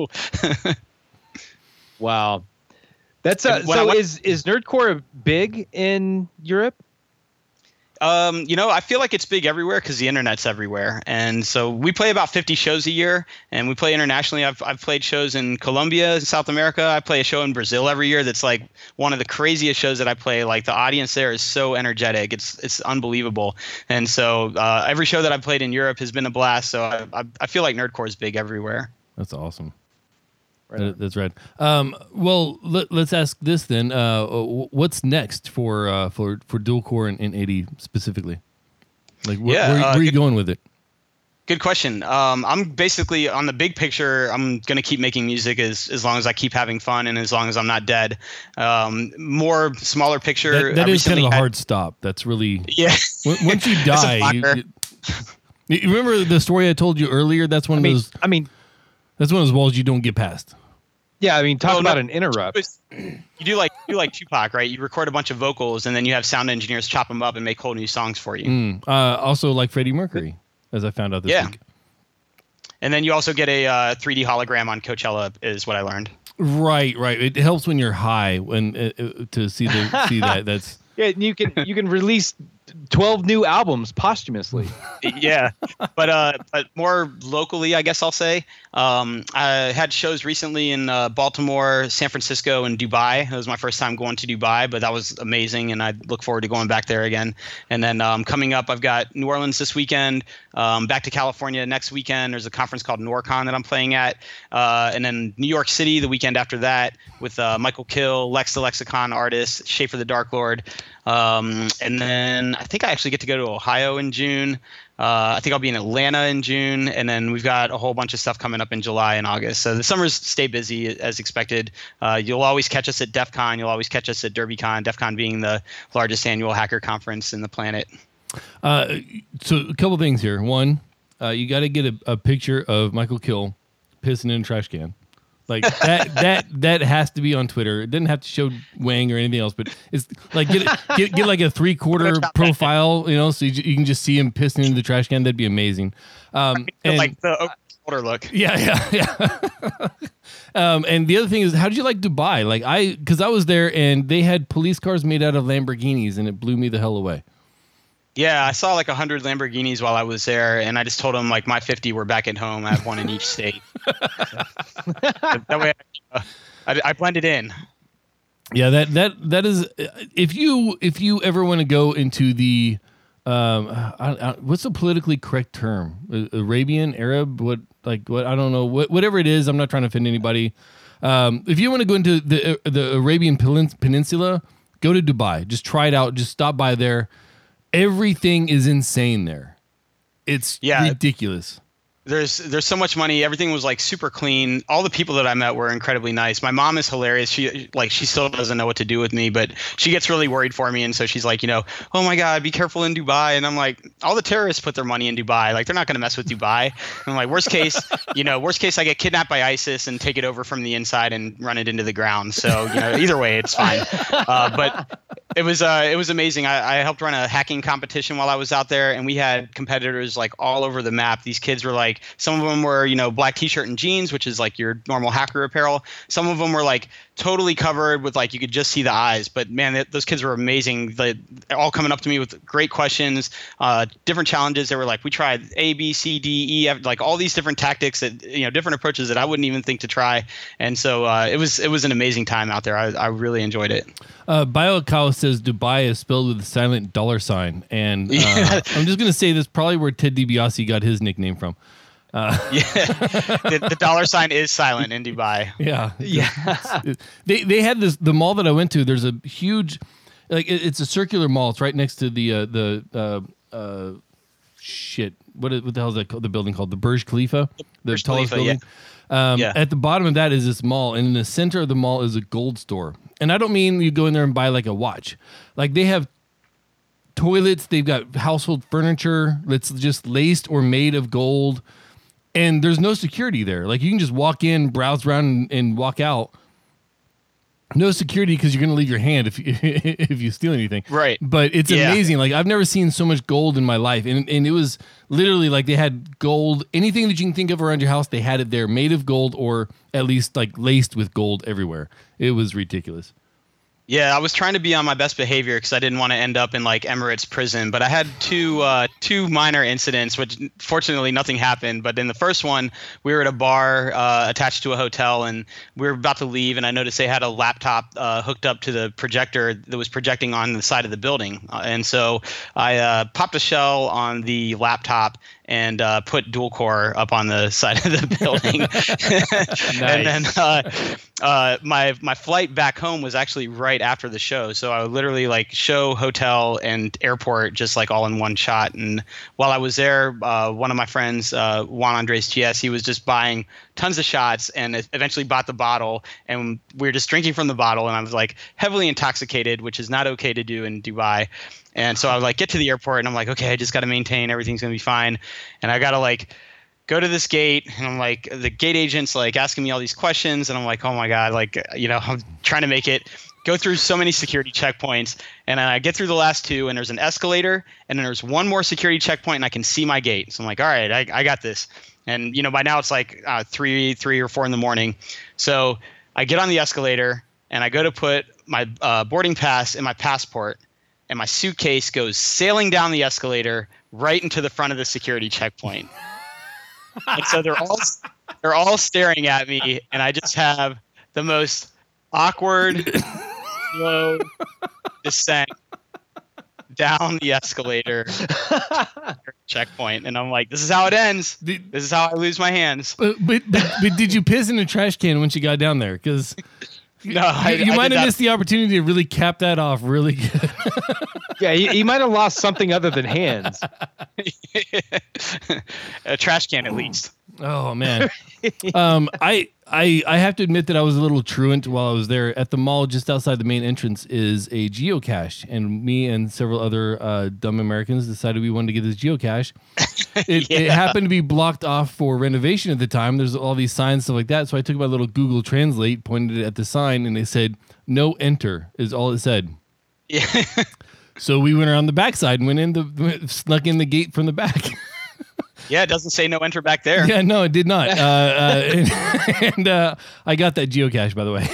Wow. That's is Nerdcore big in Europe? I feel like it's big everywhere because the internet's everywhere. And so we play about 50 shows a year and we play internationally. I've played shows in Colombia, in South America. I play a show in Brazil every year. That's like one of the craziest shows that I play. Like the audience there is so energetic. It's unbelievable. And so every show that I've played in Europe has been a blast. So I feel like Nerdcore is big everywhere. That's awesome. Right. That's right. Well, let's ask this then. What's next for dual core and 80 specifically? Like, where are you going with it? Good question. I'm basically on the big picture. I'm gonna keep making music as long as I keep having fun and as long as I'm not dead. More smaller picture. That is kind of a hard stop. That's really Once you die, you remember the story I told you earlier? That's one of those. That's one of those walls you don't get past. Yeah, talk about an interrupt. You do like Tupac, right? You record a bunch of vocals and then you have sound engineers chop them up and make whole new songs for you. Also like Freddie Mercury, as I found out this week. And then you also get a 3D hologram on Coachella, is what I learned. Right. It helps when you're high to see that. That's you can release 12 new albums posthumously. Yeah, but more locally, I guess I'll say. I had shows recently in Baltimore, San Francisco, and Dubai. It was my first time going to Dubai, but that was amazing, and I look forward to going back there again. And then coming up, I've got New Orleans this weekend, back to California next weekend. There's a conference called NorCon that I'm playing at, and then New York City the weekend after that with Michael Kill, Lex the Lexicon artist, Schaefer the Dark Lord. And then I think I actually get to go to Ohio in June. I think I'll be in Atlanta in June, and then we've got a whole bunch of stuff coming up in July and August. So the summers stay busy as expected. You'll always catch us at DEF CON. You'll always catch us at DerbyCon, DEF CON being the largest annual hacker conference in the planet. So a couple things here. One, you got to get a picture of Michael Kill pissing in a trash can. Like that has to be on Twitter. It doesn't have to show Wang or anything else, but it's like get like a 3/4 profile, so you can just see him pissing into the trash can. That'd be amazing. And like the shoulder look. Yeah. And the other thing is, how did you like Dubai? Like because I was there and they had police cars made out of Lamborghinis, and it blew me the hell away. Yeah, I saw like 100 Lamborghinis while I was there, and I just told them like my 50 were back at home. I have one in each state. That way, I blended in. Yeah, that is. If you ever want to go into the, what's the politically correct term? Arabian, Arab, what I don't know, whatever it is. I'm not trying to offend anybody. If you want to go into the Arabian Peninsula, go to Dubai. Just try it out. Just stop by there. Everything is insane there. It's ridiculous. There's so much money. Everything was like super clean. All the people that I met were incredibly nice. My mom is hilarious. She still doesn't know what to do with me, but she gets really worried for me. And so she's like, oh my God, be careful in Dubai. And I'm like, all the terrorists put their money in Dubai. Like they're not going to mess with Dubai. And I'm like, worst case, I get kidnapped by ISIS and take it over from the inside and run it into the ground. So, either way, it's fine. But it was amazing. I helped run a hacking competition while I was out there, and we had competitors like all over the map. These kids were like, some of them were, black t-shirt and jeans, which is like your normal hacker apparel. Some of them were like totally covered with like, you could just see the eyes, but man, those kids were amazing. They're all coming up to me with great questions, different challenges. They were like, we tried A, B, C, D, E, F, like all these different tactics that, different approaches that I wouldn't even think to try. And so it was an amazing time out there. I really enjoyed it. BioCow says Dubai is spelled with a silent $. And I'm just going to say this probably where Ted DiBiase got his nickname from. The $sign is silent in Dubai. Yeah. They had the mall that I went to. There's a huge, like it's a circular mall. It's right next to the shit. What the hell is that called? The building called the Burj Khalifa, the Burj tallest Khalifa, building. Yeah. At the bottom of that is this mall, and in the center of the mall is a gold store. And I don't mean you go in there and buy like a watch. Like they have toilets, they've got household furniture that's just laced or made of gold, and there's no security there. Like you can just walk in, browse around, and walk out. No security because you're going to leave your hand if if you steal anything. Right. But it's amazing. Like I've never seen so much gold in my life. And it was literally like they had gold. Anything that you can think of around your house, they had it there, made of gold or at least like laced with gold everywhere. It was ridiculous. Yeah, I was trying to be on my best behavior because I didn't want to end up in like Emirates prison. But I had two minor incidents, which fortunately nothing happened. But in the first one, we were at a bar attached to a hotel, and we were about to leave. And I noticed they had a laptop hooked up to the projector that was projecting on the side of the building. And so I popped a shell on the laptop and put dual core up on the side of the building. Nice. And then my flight back home was actually right after the show. So I would literally like show, hotel, and airport just like all in one shot. And while I was there, one of my friends, Juan Andres TS, he was just buying tons of shots and eventually bought the bottle. And we were just drinking from the bottle. And I was like heavily intoxicated, which is not okay to do in Dubai. And so I would like get to the airport and I'm like, okay, I just got to maintain, everything's going to be fine. And I got to like go to this gate and I'm like, the gate agent's like asking me all these questions. And I'm like, oh my God, like, I'm trying to make it go through so many security checkpoints. And I get through the last two and there's an escalator and then there's one more security checkpoint and I can see my gate. So I'm like, all right, I got this. And, by now it's like 3 or 4 in the morning. So I get on the escalator and I go to put my boarding pass in my passport. And my suitcase goes sailing down the escalator right into the front of the security checkpoint. And so they're all staring at me, and I just have the most awkward, slow descent down the escalator checkpoint. And I'm like, this is how it ends. This is how I lose my hands. But did you piss in a trash can once you got down there? Because No, you might have missed the opportunity to really cap that off really good. Yeah, you might have lost something other than hands. A trash can at least. Oh man. I have to admit that I was a little truant while I was there. At the mall just outside the main entrance is a geocache, and me and several other dumb Americans decided we wanted to get this geocache. It happened to be blocked off for renovation at the time. There's all these signs, stuff like that. So I took my little Google Translate, pointed it at the sign, and they said, "No enter," is all it said. Yeah. So we went around the backside and snuck in the gate from the back. Yeah, it doesn't say no enter back there. Yeah, no, it did not. And I got that geocache, by the way.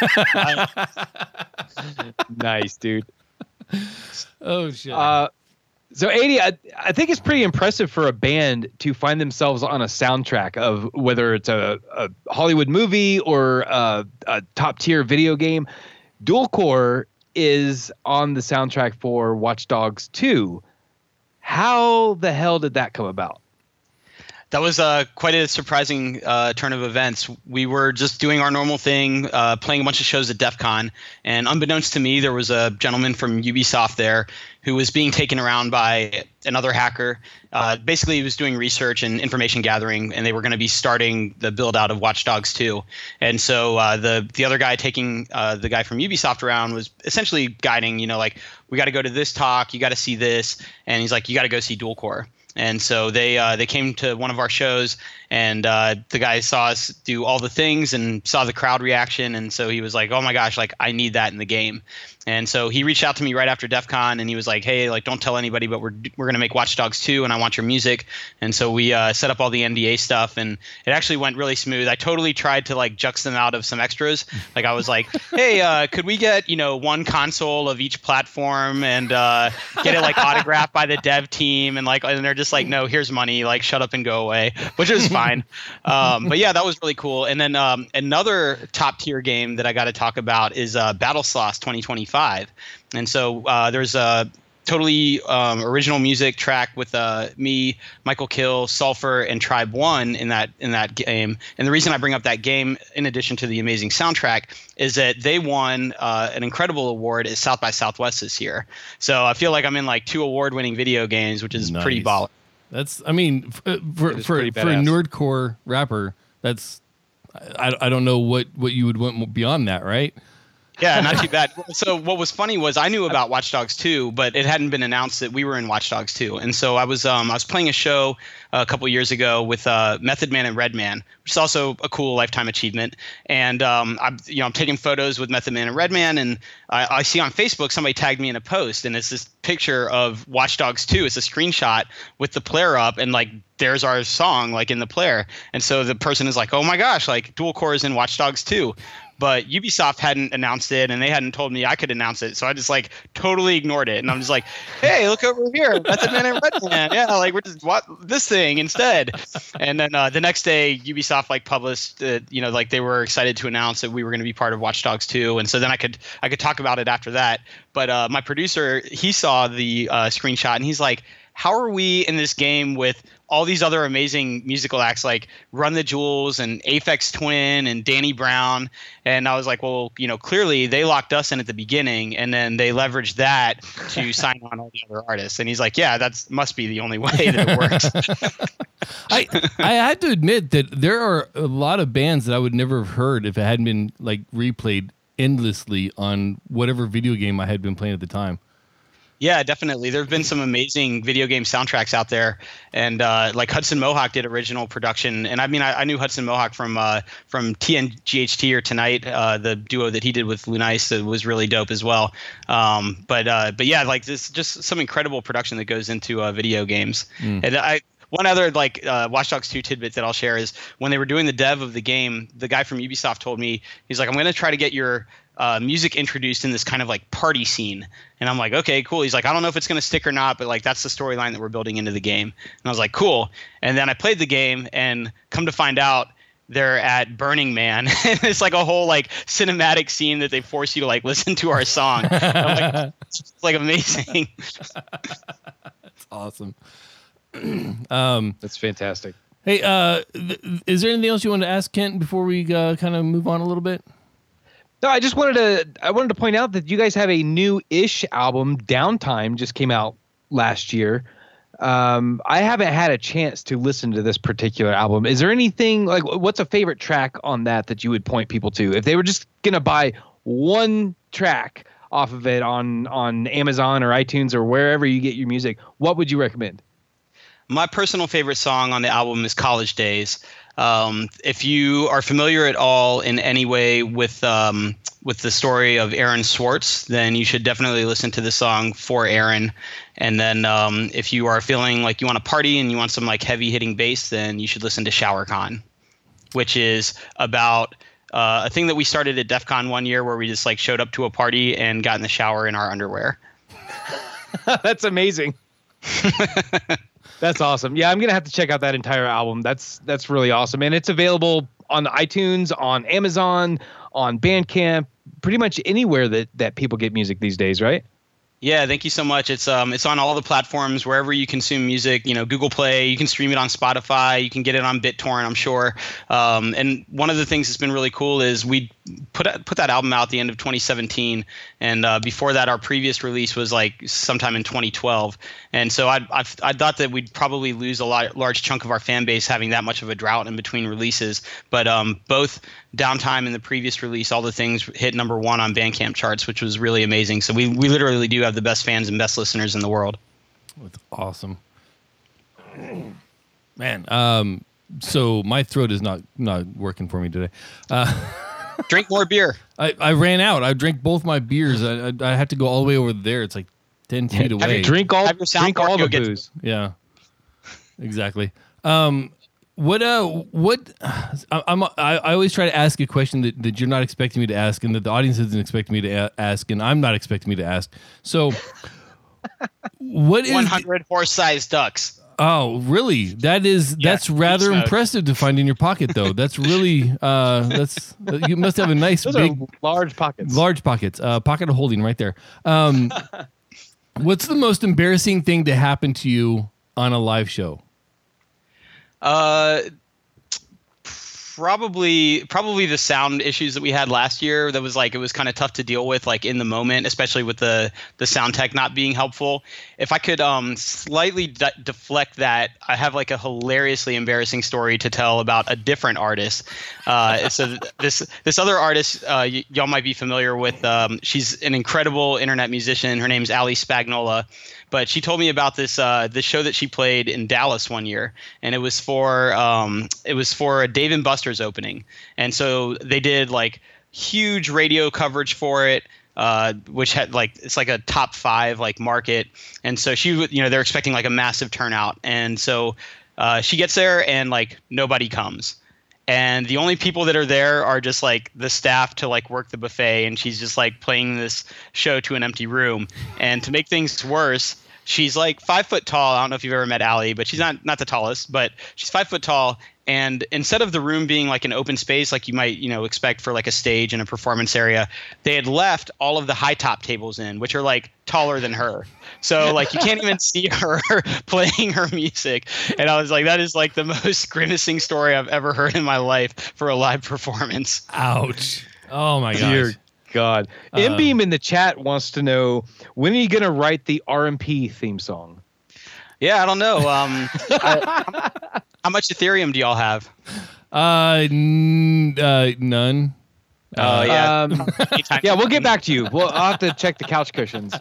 Nice, dude. Oh, shit. So 80, I think it's pretty impressive for a band to find themselves on a soundtrack of whether it's a Hollywood movie or a top tier video game. Dual Core is on the soundtrack for Watch Dogs 2. How the hell did that come about? That was quite a surprising turn of events. We were just doing our normal thing, playing a bunch of shows at DEF CON, and unbeknownst to me, there was a gentleman from Ubisoft there who was being taken around by another hacker. Basically, he was doing research and information gathering, and they were going to be starting the build-out of Watch Dogs 2. And so the other guy taking the guy from Ubisoft around was essentially guiding, like, we got to go to this talk, you got to see this, and he's like, you got to go see Dual Core. And so they came to one of our shows, and the guy saw us do all the things and saw the crowd reaction, and so he was like, "Oh my gosh, like I need that in the game." And so he reached out to me right after DEF CON, and he was like, "Hey, like don't tell anybody, but we're gonna make Watch Dogs 2, and I want your music." And so we set up all the NDA stuff, and it actually went really smooth. I totally tried to like jux them out of some extras. Like I was like, "Hey, could we get one console of each platform and get it like autographed by the dev team?" And they're just like, "No, here's money. Like shut up and go away," which is fine. But yeah, that was really cool. And then another top tier game that I got to talk about is Battle Sloss 2025. And so there's a totally original music track with me, Michael Kill, Sulfur, and Tribe One in that game. And the reason I bring up that game, in addition to the amazing soundtrack, is that they won an incredible award at South by Southwest this year. So I feel like I'm in like 2 award-winning video games, which is Nice. pretty baller. That's, I mean, for a nerdcore rapper, that's, I don't know what you would want beyond that, right? Yeah, not too bad. So what was funny was I knew about Watch Dogs 2, but it hadn't been announced that we were in Watch Dogs 2. And so I was playing a show a couple years ago with Method Man and Redman, which is also a cool lifetime achievement. And I'm taking photos with Method Man and Redman, and I see on Facebook somebody tagged me in a post, and it's this picture of Watch Dogs 2. It's a screenshot with the player up, and like there's our song like in the player. And so the person is like, "Oh my gosh, like Dual Core is in Watch Dogs 2." But Ubisoft hadn't announced it, and they hadn't told me I could announce it. So I just like totally ignored it. And I'm just like, hey, look over here. Method Man and Redman. Yeah, like we're just this thing instead. And then the next day, Ubisoft like published, like they were excited to announce that we were going to be part of Watch Dogs 2. And so then I could talk about it after that. But my producer, he saw the screenshot, and he's like, how are we in this game with all these other amazing musical acts like Run the Jewels and Aphex Twin and Danny Brown? And I was like, well, clearly they locked us in at the beginning, and then they leveraged that to sign on all the other artists. And he's like, yeah, that must be the only way that it works. I had to admit that there are a lot of bands that I would never have heard if it hadn't been like replayed endlessly on whatever video game I had been playing at the time. Yeah, definitely. There have been some amazing video game soundtracks out there, and like Hudson Mohawk did original production. And I mean, I knew Hudson Mohawk from TNGHT or Tonight, the duo that he did with Lunice that was really dope as well. But yeah, like this just some incredible production that goes into video games. And one other Watch Dogs 2 tidbit that I'll share is when they were doing the dev of the game, the guy from Ubisoft told me, he's like, I'm going to try to get your music introduced in this kind of like party scene. And I'm like, okay, cool. He's like, I don't know if it's going to stick or not, but like that's the storyline that we're building into the game. And I was like, cool. And then I played the game, and come to find out they're at Burning Man. And it's like a whole like cinematic scene that they force you to like listen to our song. I'm like, it's like amazing. That's awesome. That's fantastic. Hey, is there anything else you want to ask Kent before we kind of move on a little bit? No, I wanted to point out that you guys have a new-ish album, Downtime, just came out last year. I haven't had a chance to listen to this particular album. Is there anything like what's a favorite track on that you would point people to if they were just gonna buy one track off of it on Amazon or iTunes or wherever you get your music? What would you recommend? My personal favorite song on the album is College Days. If you are familiar at all in any way with the story of Aaron Swartz, then you should definitely listen to the song For Aaron. And then if you are feeling like you want to party and you want some like heavy hitting bass, then you should listen to Shower Con, which is about a thing that we started at DEF CON one year where we just like showed up to a party and got in the shower in our underwear. That's amazing. That's awesome. Yeah, I'm going to have to check out that entire album. That's really awesome. And it's available on iTunes, on Amazon, on Bandcamp, pretty much anywhere that people get music these days, right? Yeah, thank you so much. It's on all the platforms wherever you consume music. Google Play. You can stream it on Spotify. You can get it on BitTorrent, I'm sure. And one of the things that's been really cool is we put that album out at the end of 2017, and before that, our previous release was like sometime in 2012. And so I thought that we'd probably lose a large chunk of our fan base having that much of a drought in between releases. But both Downtime and the previous release, all the things hit number one on Bandcamp charts, which was really amazing. So we literally do have the best fans and best listeners in the world. That's awesome, man. So my throat is not working for me today. Drink more beer. I ran out. I drank both my beers. I had to go all the way over there. It's like 10 feet away. Drink all the booze. Yeah, exactly. I always try to ask a question that you're not expecting me to ask, and that the audience isn't expecting me to ask, and I'm not expecting me to ask. So, what is 100 horse-sized ducks? Oh, really? That's rather impressive to find in your pocket, though. That's really you must have a nice Those big are large pockets. Large pockets. Pocket of holding right there. What's the most embarrassing thing to happen to you on a live show? Probably the sound issues that we had last year. That was like, it was kind of tough to deal with, like in the moment, especially with the sound tech not being helpful. If I could slightly deflect that, I have like a hilariously embarrassing story to tell about a different artist. So this other artist, y'all might be familiar with. She's an incredible internet musician. Her name's Ali Spagnola. But she told me about this show that she played in Dallas one year, and it was for a Dave & Buster's opening, and so they did like huge radio coverage for it, which had like, it's like a top 5 like market, and so they're expecting like a massive turnout, and so she gets there and like nobody comes. And the only people that are there are just like the staff to like work the buffet, and she's just like playing this show to an empty room. And to make things worse, she's like 5 foot tall. I don't know if you've ever met Allie, but she's not the tallest, but she's 5 foot tall. And instead of the room being like an open space, like you might, expect for like a stage and a performance area, they had left all of the high top tables in, which are like taller than her. So like you can't even see her playing her music. And I was like, that is like the most grimacing story I've ever heard in my life for a live performance. Ouch. Oh my gosh. Dear God. M-Beam in the chat wants to know, when are you going to write the RMP theme song? Yeah, I don't know. How much Ethereum do y'all have? None. Yeah. Yeah, we'll get back to you. I'll have to check the couch cushions.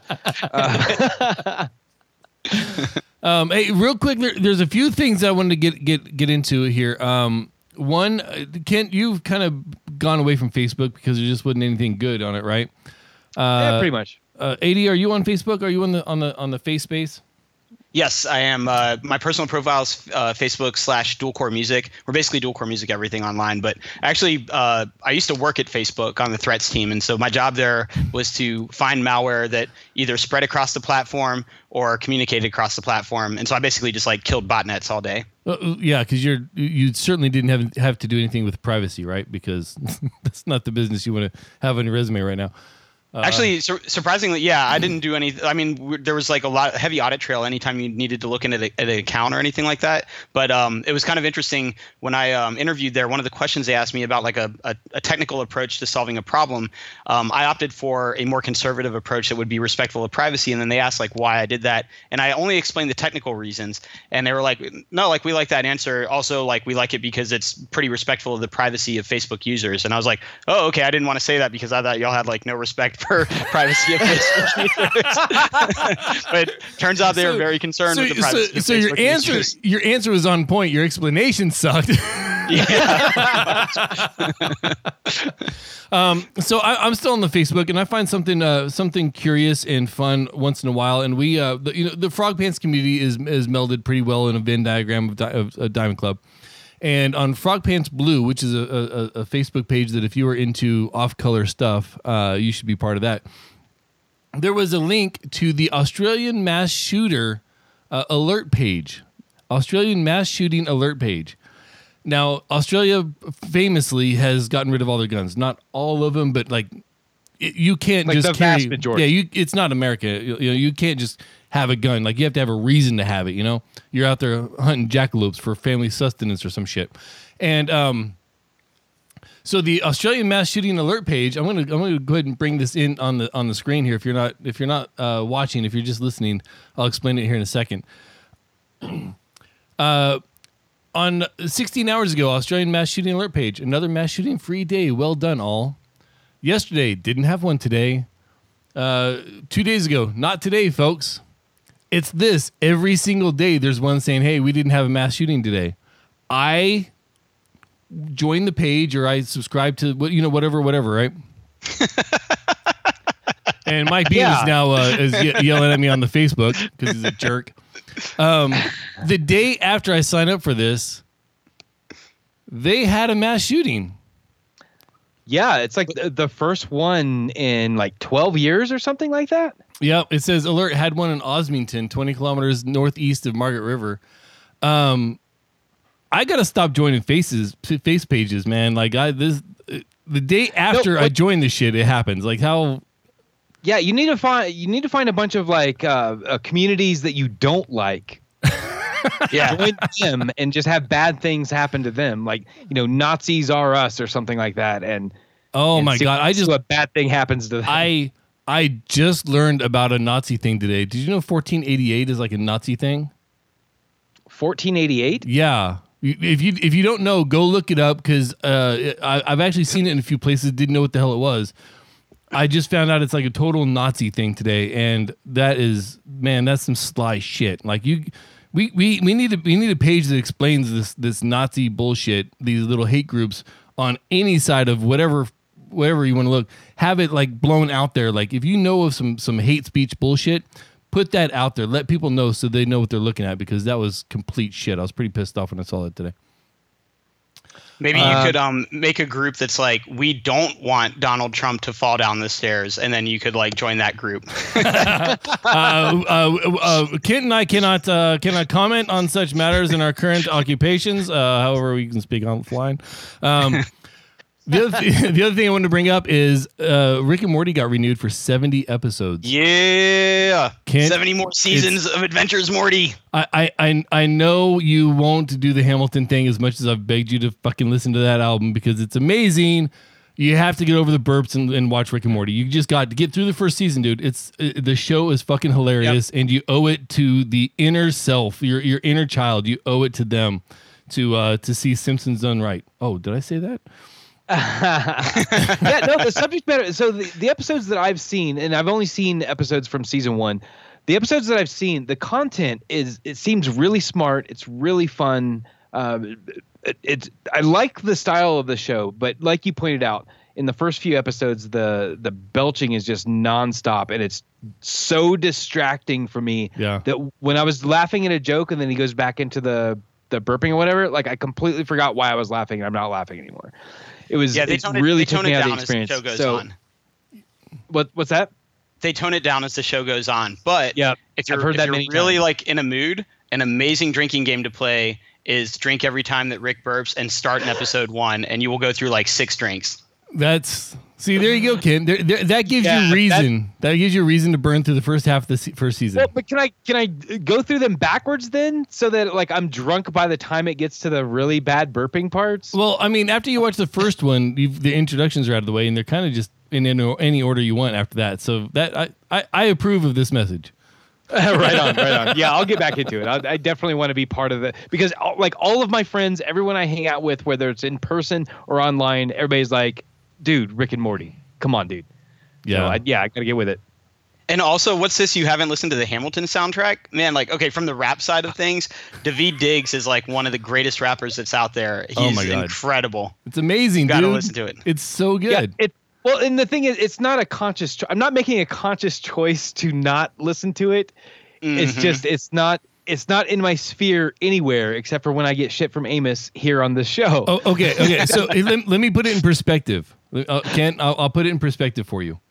Hey, real quick, there's a few things I wanted to get into here. One, Kent, you've kind of gone away from Facebook because there just wasn't anything good on it, right? Yeah, pretty much. AD, are you on Facebook? Are you on the Face Space? Yes, I am. My personal profile is Facebook /dualcore music. We're basically dualcore music everything online. But actually, I used to work at Facebook on the threats team. And so my job there was to find malware that either spread across the platform or communicated across the platform. And so I basically just like killed botnets all day. Yeah, because you certainly didn't have to do anything with privacy, right? Because that's not the business you want to have on your resume right now. Actually, surprisingly, yeah, I didn't do any. I mean, there was like a lot heavy audit trail anytime you needed to look into an account or anything like that. But it was kind of interesting when I interviewed there. One of the questions they asked me about like a technical approach to solving a problem. I opted for a more conservative approach that would be respectful of privacy. And then they asked like why I did that, and I only explained the technical reasons. And they were like, no, like we like that answer. Also, like we like it because it's pretty respectful of the privacy of Facebook users. And I was like, oh, okay, I didn't want to say that because I thought y'all had like no respect for privacy of Facebook users. But turns out they were very concerned with the privacy of Facebook users. Your answer was on point. Your explanation sucked. Yeah. So I'm still on the Facebook, and I find something curious and fun once in a while. And we, the Frog Pants community is melded pretty well in a Venn diagram of a Diamond Club. And on Frog Pants Blue, which is a Facebook page that if you are into off-color stuff, you should be part of that. There was a link to the Australian mass shooter alert page. Australian mass shooting alert page. Now, Australia famously has gotten rid of all their guns. Not all of them, but like you can't like just the carry. vast majority. Yeah, it's not America. You can't just have a gun. Like you have to have a reason to have it. You're out there hunting jackalopes for family sustenance or some shit. And so the Australian mass shooting alert page. I'm gonna go ahead and bring this in on the screen here. If you're not watching, if you're just listening, I'll explain it here in a second. On 16 hours ago, Australian mass shooting alert page. Another mass shooting free day. Well done, all. Yesterday, didn't have one today. 2 days ago, not today, folks. It's this. Every single day, there's one saying, hey, we didn't have a mass shooting today. I joined the page or I subscribed to whatever, right? And Mike Bean is now is yelling at me on the Facebook because he's a jerk. The day after I signed up for this, they had a mass shooting. Yeah, it's like the first one in like 12 years or something like that. Yep, it says alert had one in Osmington, 20 kilometers northeast of Margaret River. I gotta stop joining face pages, man. Like the day after I joined this shit, it happens. Like how? Yeah, you need to find a bunch of like communities that you don't like, Yeah. join them and just have bad things happen to them, like Nazis are us or something like that. And my God, I just what bad thing happens to them. I just learned about a Nazi thing today. Did you know 1488 is like a Nazi thing? 1488? Yeah. If you don't know, go look it up because I've actually seen it in a few places. Didn't know what the hell it was. I just found out it's like a total Nazi thing today, and that's some sly shit. Like we need a page that explains this Nazi bullshit, these little hate groups on any side of whatever you want to look. Have it like blown out there. Like if you know of some hate speech bullshit, put that out there. Let people know so they know what they're looking at, because that was complete shit. I was pretty pissed off when I saw that today. Maybe you could make a group that's like, we don't want Donald Trump to fall down the stairs, and then you could like join that group. Kent and I cannot comment on such matters in our current occupations. However, we can speak offline. The other thing I wanted to bring up is Rick and Morty got renewed for 70 episodes. Yeah, 70 more seasons of Adventures, Morty. I know you won't do the Hamilton thing as much as I've begged you to fucking listen to that album because it's amazing. You have to get over the burps and watch Rick and Morty. You just got to get through the first season, dude. The show is fucking hilarious, and you owe it to the inner self, your inner child. You owe it to them to see Simpsons done right. Oh, did I say that? Yeah, no, the subject matter. So the episodes that I've seen, and I've only seen episodes from season 1. The episodes that I've seen, the content it seems really smart. It's really fun. I like the style of the show, but like you pointed out, in the first few episodes, the belching is just nonstop, and it's so distracting for me that when I was laughing at a joke and then he goes back into the burping or whatever, like I completely forgot why I was laughing, and I'm not laughing anymore. It was really took me out of the experience. As the show goes on. What's that? They tone it down as the show goes on. But if you're really like in a mood, an amazing drinking game to play is drink every time that Rick burps and start in episode 1, and you will go through like 6 drinks. See, there you go, Ken. That gives you reason. That gives you a reason to burn through the first half of the first season. Well, but can I go through them backwards then, so that like I'm drunk by the time it gets to the really bad burping parts? Well, I mean, after you watch the first one, the introductions are out of the way, and they're kind of just in any order you want after that. So that I approve of this message. Right on. Yeah, I'll get back into it. I definitely want to be part of it, because like all of my friends, everyone I hang out with, whether it's in person or online, everybody's like, dude, Rick and Morty. Come on, dude. Yeah. So I got to get with it. And also, what's this? You haven't listened to the Hamilton soundtrack? Man, like, okay, from the rap side of things, Daveed Diggs is like one of the greatest rappers that's out there. He's incredible. It's amazing, dude. You got to listen to it. It's so good. Yeah, well, and the thing is, it's not a conscious I'm not making a conscious choice to not listen to it. Mm-hmm. It's just it's not in my sphere anywhere except for when I get shit from Amos here on this show. Oh, okay. So let me put it in perspective. Kent, I'll put it in perspective for you.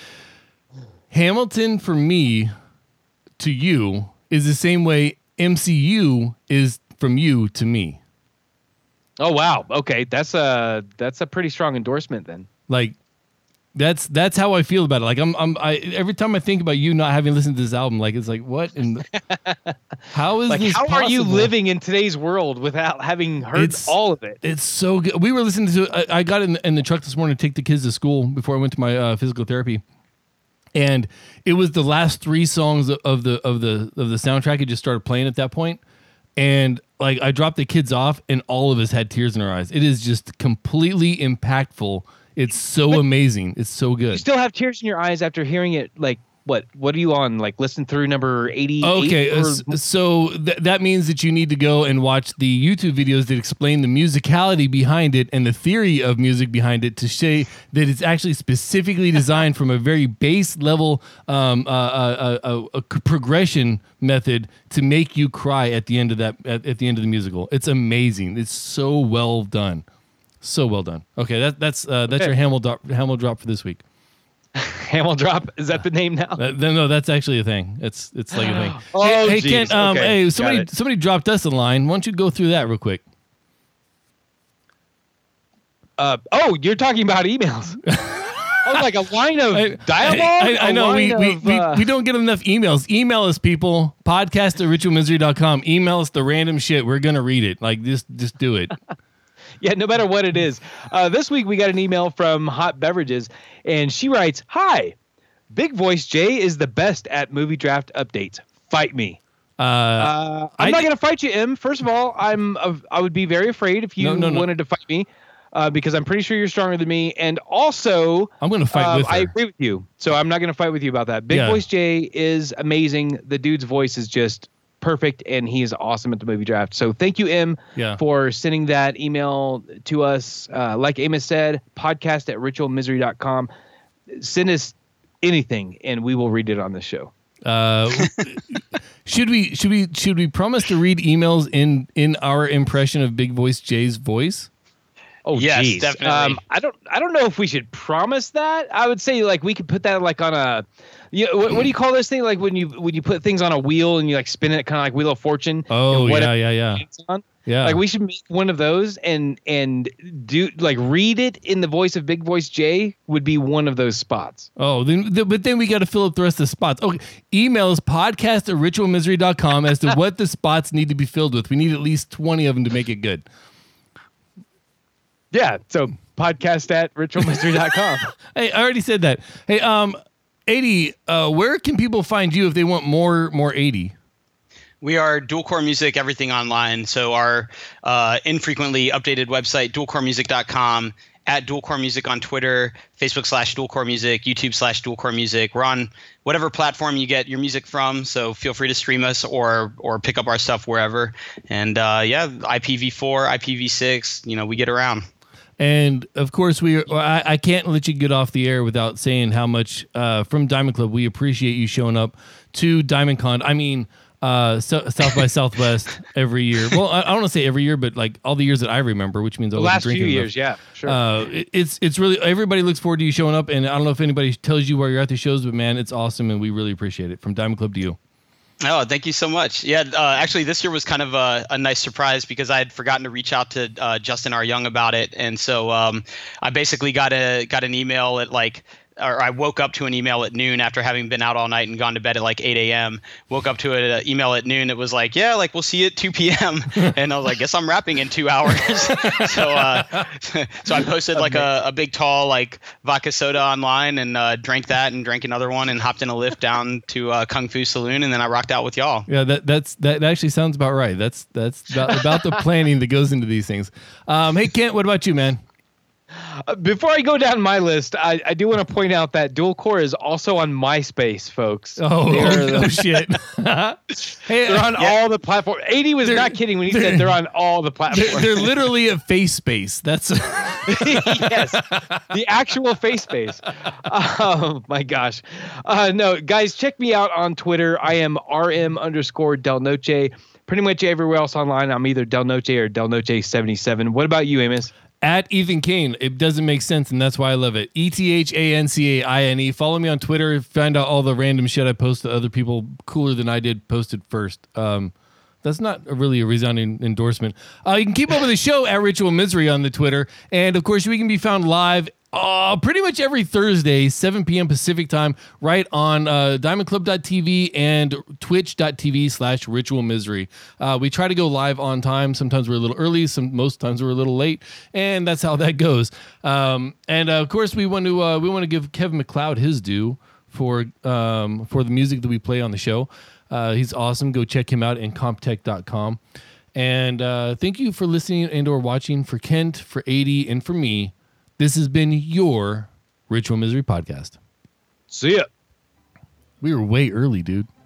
Hamilton, for me, to you, is the same way MCU is from you to me. Oh, wow. Okay, that's a pretty strong endorsement then. Like, that's how I feel about it. Like I every time I think about you not having listened to this album, like it's like what and how is like this how possible? Are you living in today's world without having heard all of it? It's so good. We were listening to it. I got in the truck this morning to take the kids to school before I went to my physical therapy, and it was the last 3 songs of the soundtrack. It just started playing at that point, and like I dropped the kids off, and all of us had tears in our eyes. It is just completely impactful. It's so amazing. It's so good. You still have tears in your eyes after hearing it. Like, what are you on? Like, listen through number 88? Okay, so that means that you need to go and watch the YouTube videos that explain the musicality behind it and the theory of music behind it to say that it's actually specifically designed from a very base level a progression method to make you cry at the end of at the end of the musical. It's amazing. It's so well done. So well done. Okay, that's your Hamel drop for this week. Hamel drop, is that the name now? No, that's actually a thing. It's like a thing. Oh, hey Kent, hey, somebody dropped us a line. Why don't you go through that real quick? You're talking about emails. like a line of dialogue. I know we don't get enough emails. Email us, people. Podcast@ritualmisery.com. Email us the random shit. We're gonna read it. Like just do it. Yeah, no matter what it is. This week we got an email from Hot Beverages, and she writes, "Hi, Big Voice Jay is the best at movie draft updates. Fight me." I'm not going to fight you, Em. First of all, I would be very afraid if you wanted to fight me, because I'm pretty sure you're stronger than me. And also, I'm going to fight with her. I agree with you, so I'm not going to fight with you about that. Big Voice Jay is amazing. The dude's voice is just perfect, and he is awesome at the movie draft. So thank you, Em, for sending that email to us. Like Amos said, podcast@ritualmisery.com. Send us anything, and we will read it on the show. Should we promise to read emails in our impression of Big Voice Jay's voice? Oh yes, geez. definitely. I don't know if we should promise that. I would say like we could put that like on a, what do you call this thing? Like when you put things on a wheel and you like spin it, kind of like Wheel of Fortune. Oh yeah. Yeah. Like we should make one of those and do like read it in the voice of Big Voice Jay would be one of those spots. Oh, but then we got to fill up the rest of the spots. Okay, email us podcast@ritualmisery.com as to what the spots need to be filled with. We need at least 20 of them to make it good. Yeah, so podcast@ritualmisery.com. Hey, I already said that. Hey, 80, where can people find you if they want more 80? We are Dual Core Music, everything online. So our infrequently updated website, dualcoremusic.com, @Dual Core Music on Twitter, Facebook/Dual Core Music, YouTube/Dual Core Music. We're on whatever platform you get your music from. So feel free to stream us or pick up our stuff wherever. And IPv4, IPv6, we get around. And of course, I can't let you get off the air without saying how much from Diamond Club we appreciate you showing up to Diamond Con. I mean, South by Southwest every year. Well, I don't want to say every year, but like all the years that I remember, which means I wasn't drinking few enough. years. Yeah, sure. It's really, everybody looks forward to you showing up, and I don't know if anybody tells you where you're at the shows, but man, it's awesome, and we really appreciate it. From Diamond Club to you. Oh, thank you so much. Yeah, actually, this year was kind of a nice surprise because I had forgotten to reach out to Justin R. Young about it, and so I basically got an email at or I woke up to an email at noon after having been out all night and gone to bed at like 8 a.m. Woke up to an email at noon. It was like, we'll see you at 2 p.m. And I was like, guess I'm rapping in 2 hours. So I posted like a big tall like vodka soda online and drank that and drank another one and hopped in a Lyft down to Kung Fu Saloon, and then I rocked out with y'all. Yeah, that actually sounds about right. That's about the planning that goes into these things. Hey Kent, what about you, man? Before I go down my list, I do want to point out that Dual Core is also on MySpace, folks. Oh, no shit. Hey, they're on all the platforms. 80 was not kidding when he said they're on all the platforms. They're literally a face space. That's yes, the actual face space. Oh my gosh. No, guys, check me out on Twitter. I am RM_Del Noche. Pretty much everywhere else online, I'm either Del Noche or Del Noche 77. What about you, Amos? At Ethan Kane. It doesn't make sense, and that's why I love it. ETHANCAINE. Follow me on Twitter. Find out all the random shit I post to other people cooler than I did posted first. That's not really a resounding endorsement. You can keep up with the show at Ritual Misery on the Twitter. And, of course, we can be found live pretty much every Thursday, 7 p.m. Pacific time, right on diamondclub.tv and twitch.tv/Ritual Misery. We try to go live on time. Sometimes we're a little early. Most times we're a little late. And that's how that goes. And, of course, we want to give Kevin MacLeod his due for the music that we play on the show. He's awesome. Go check him out at Comptech.com. And thank you for listening and or watching. For Kent, for 80, and for me, this has been your Ritual Misery Podcast. See ya. We were way early, dude.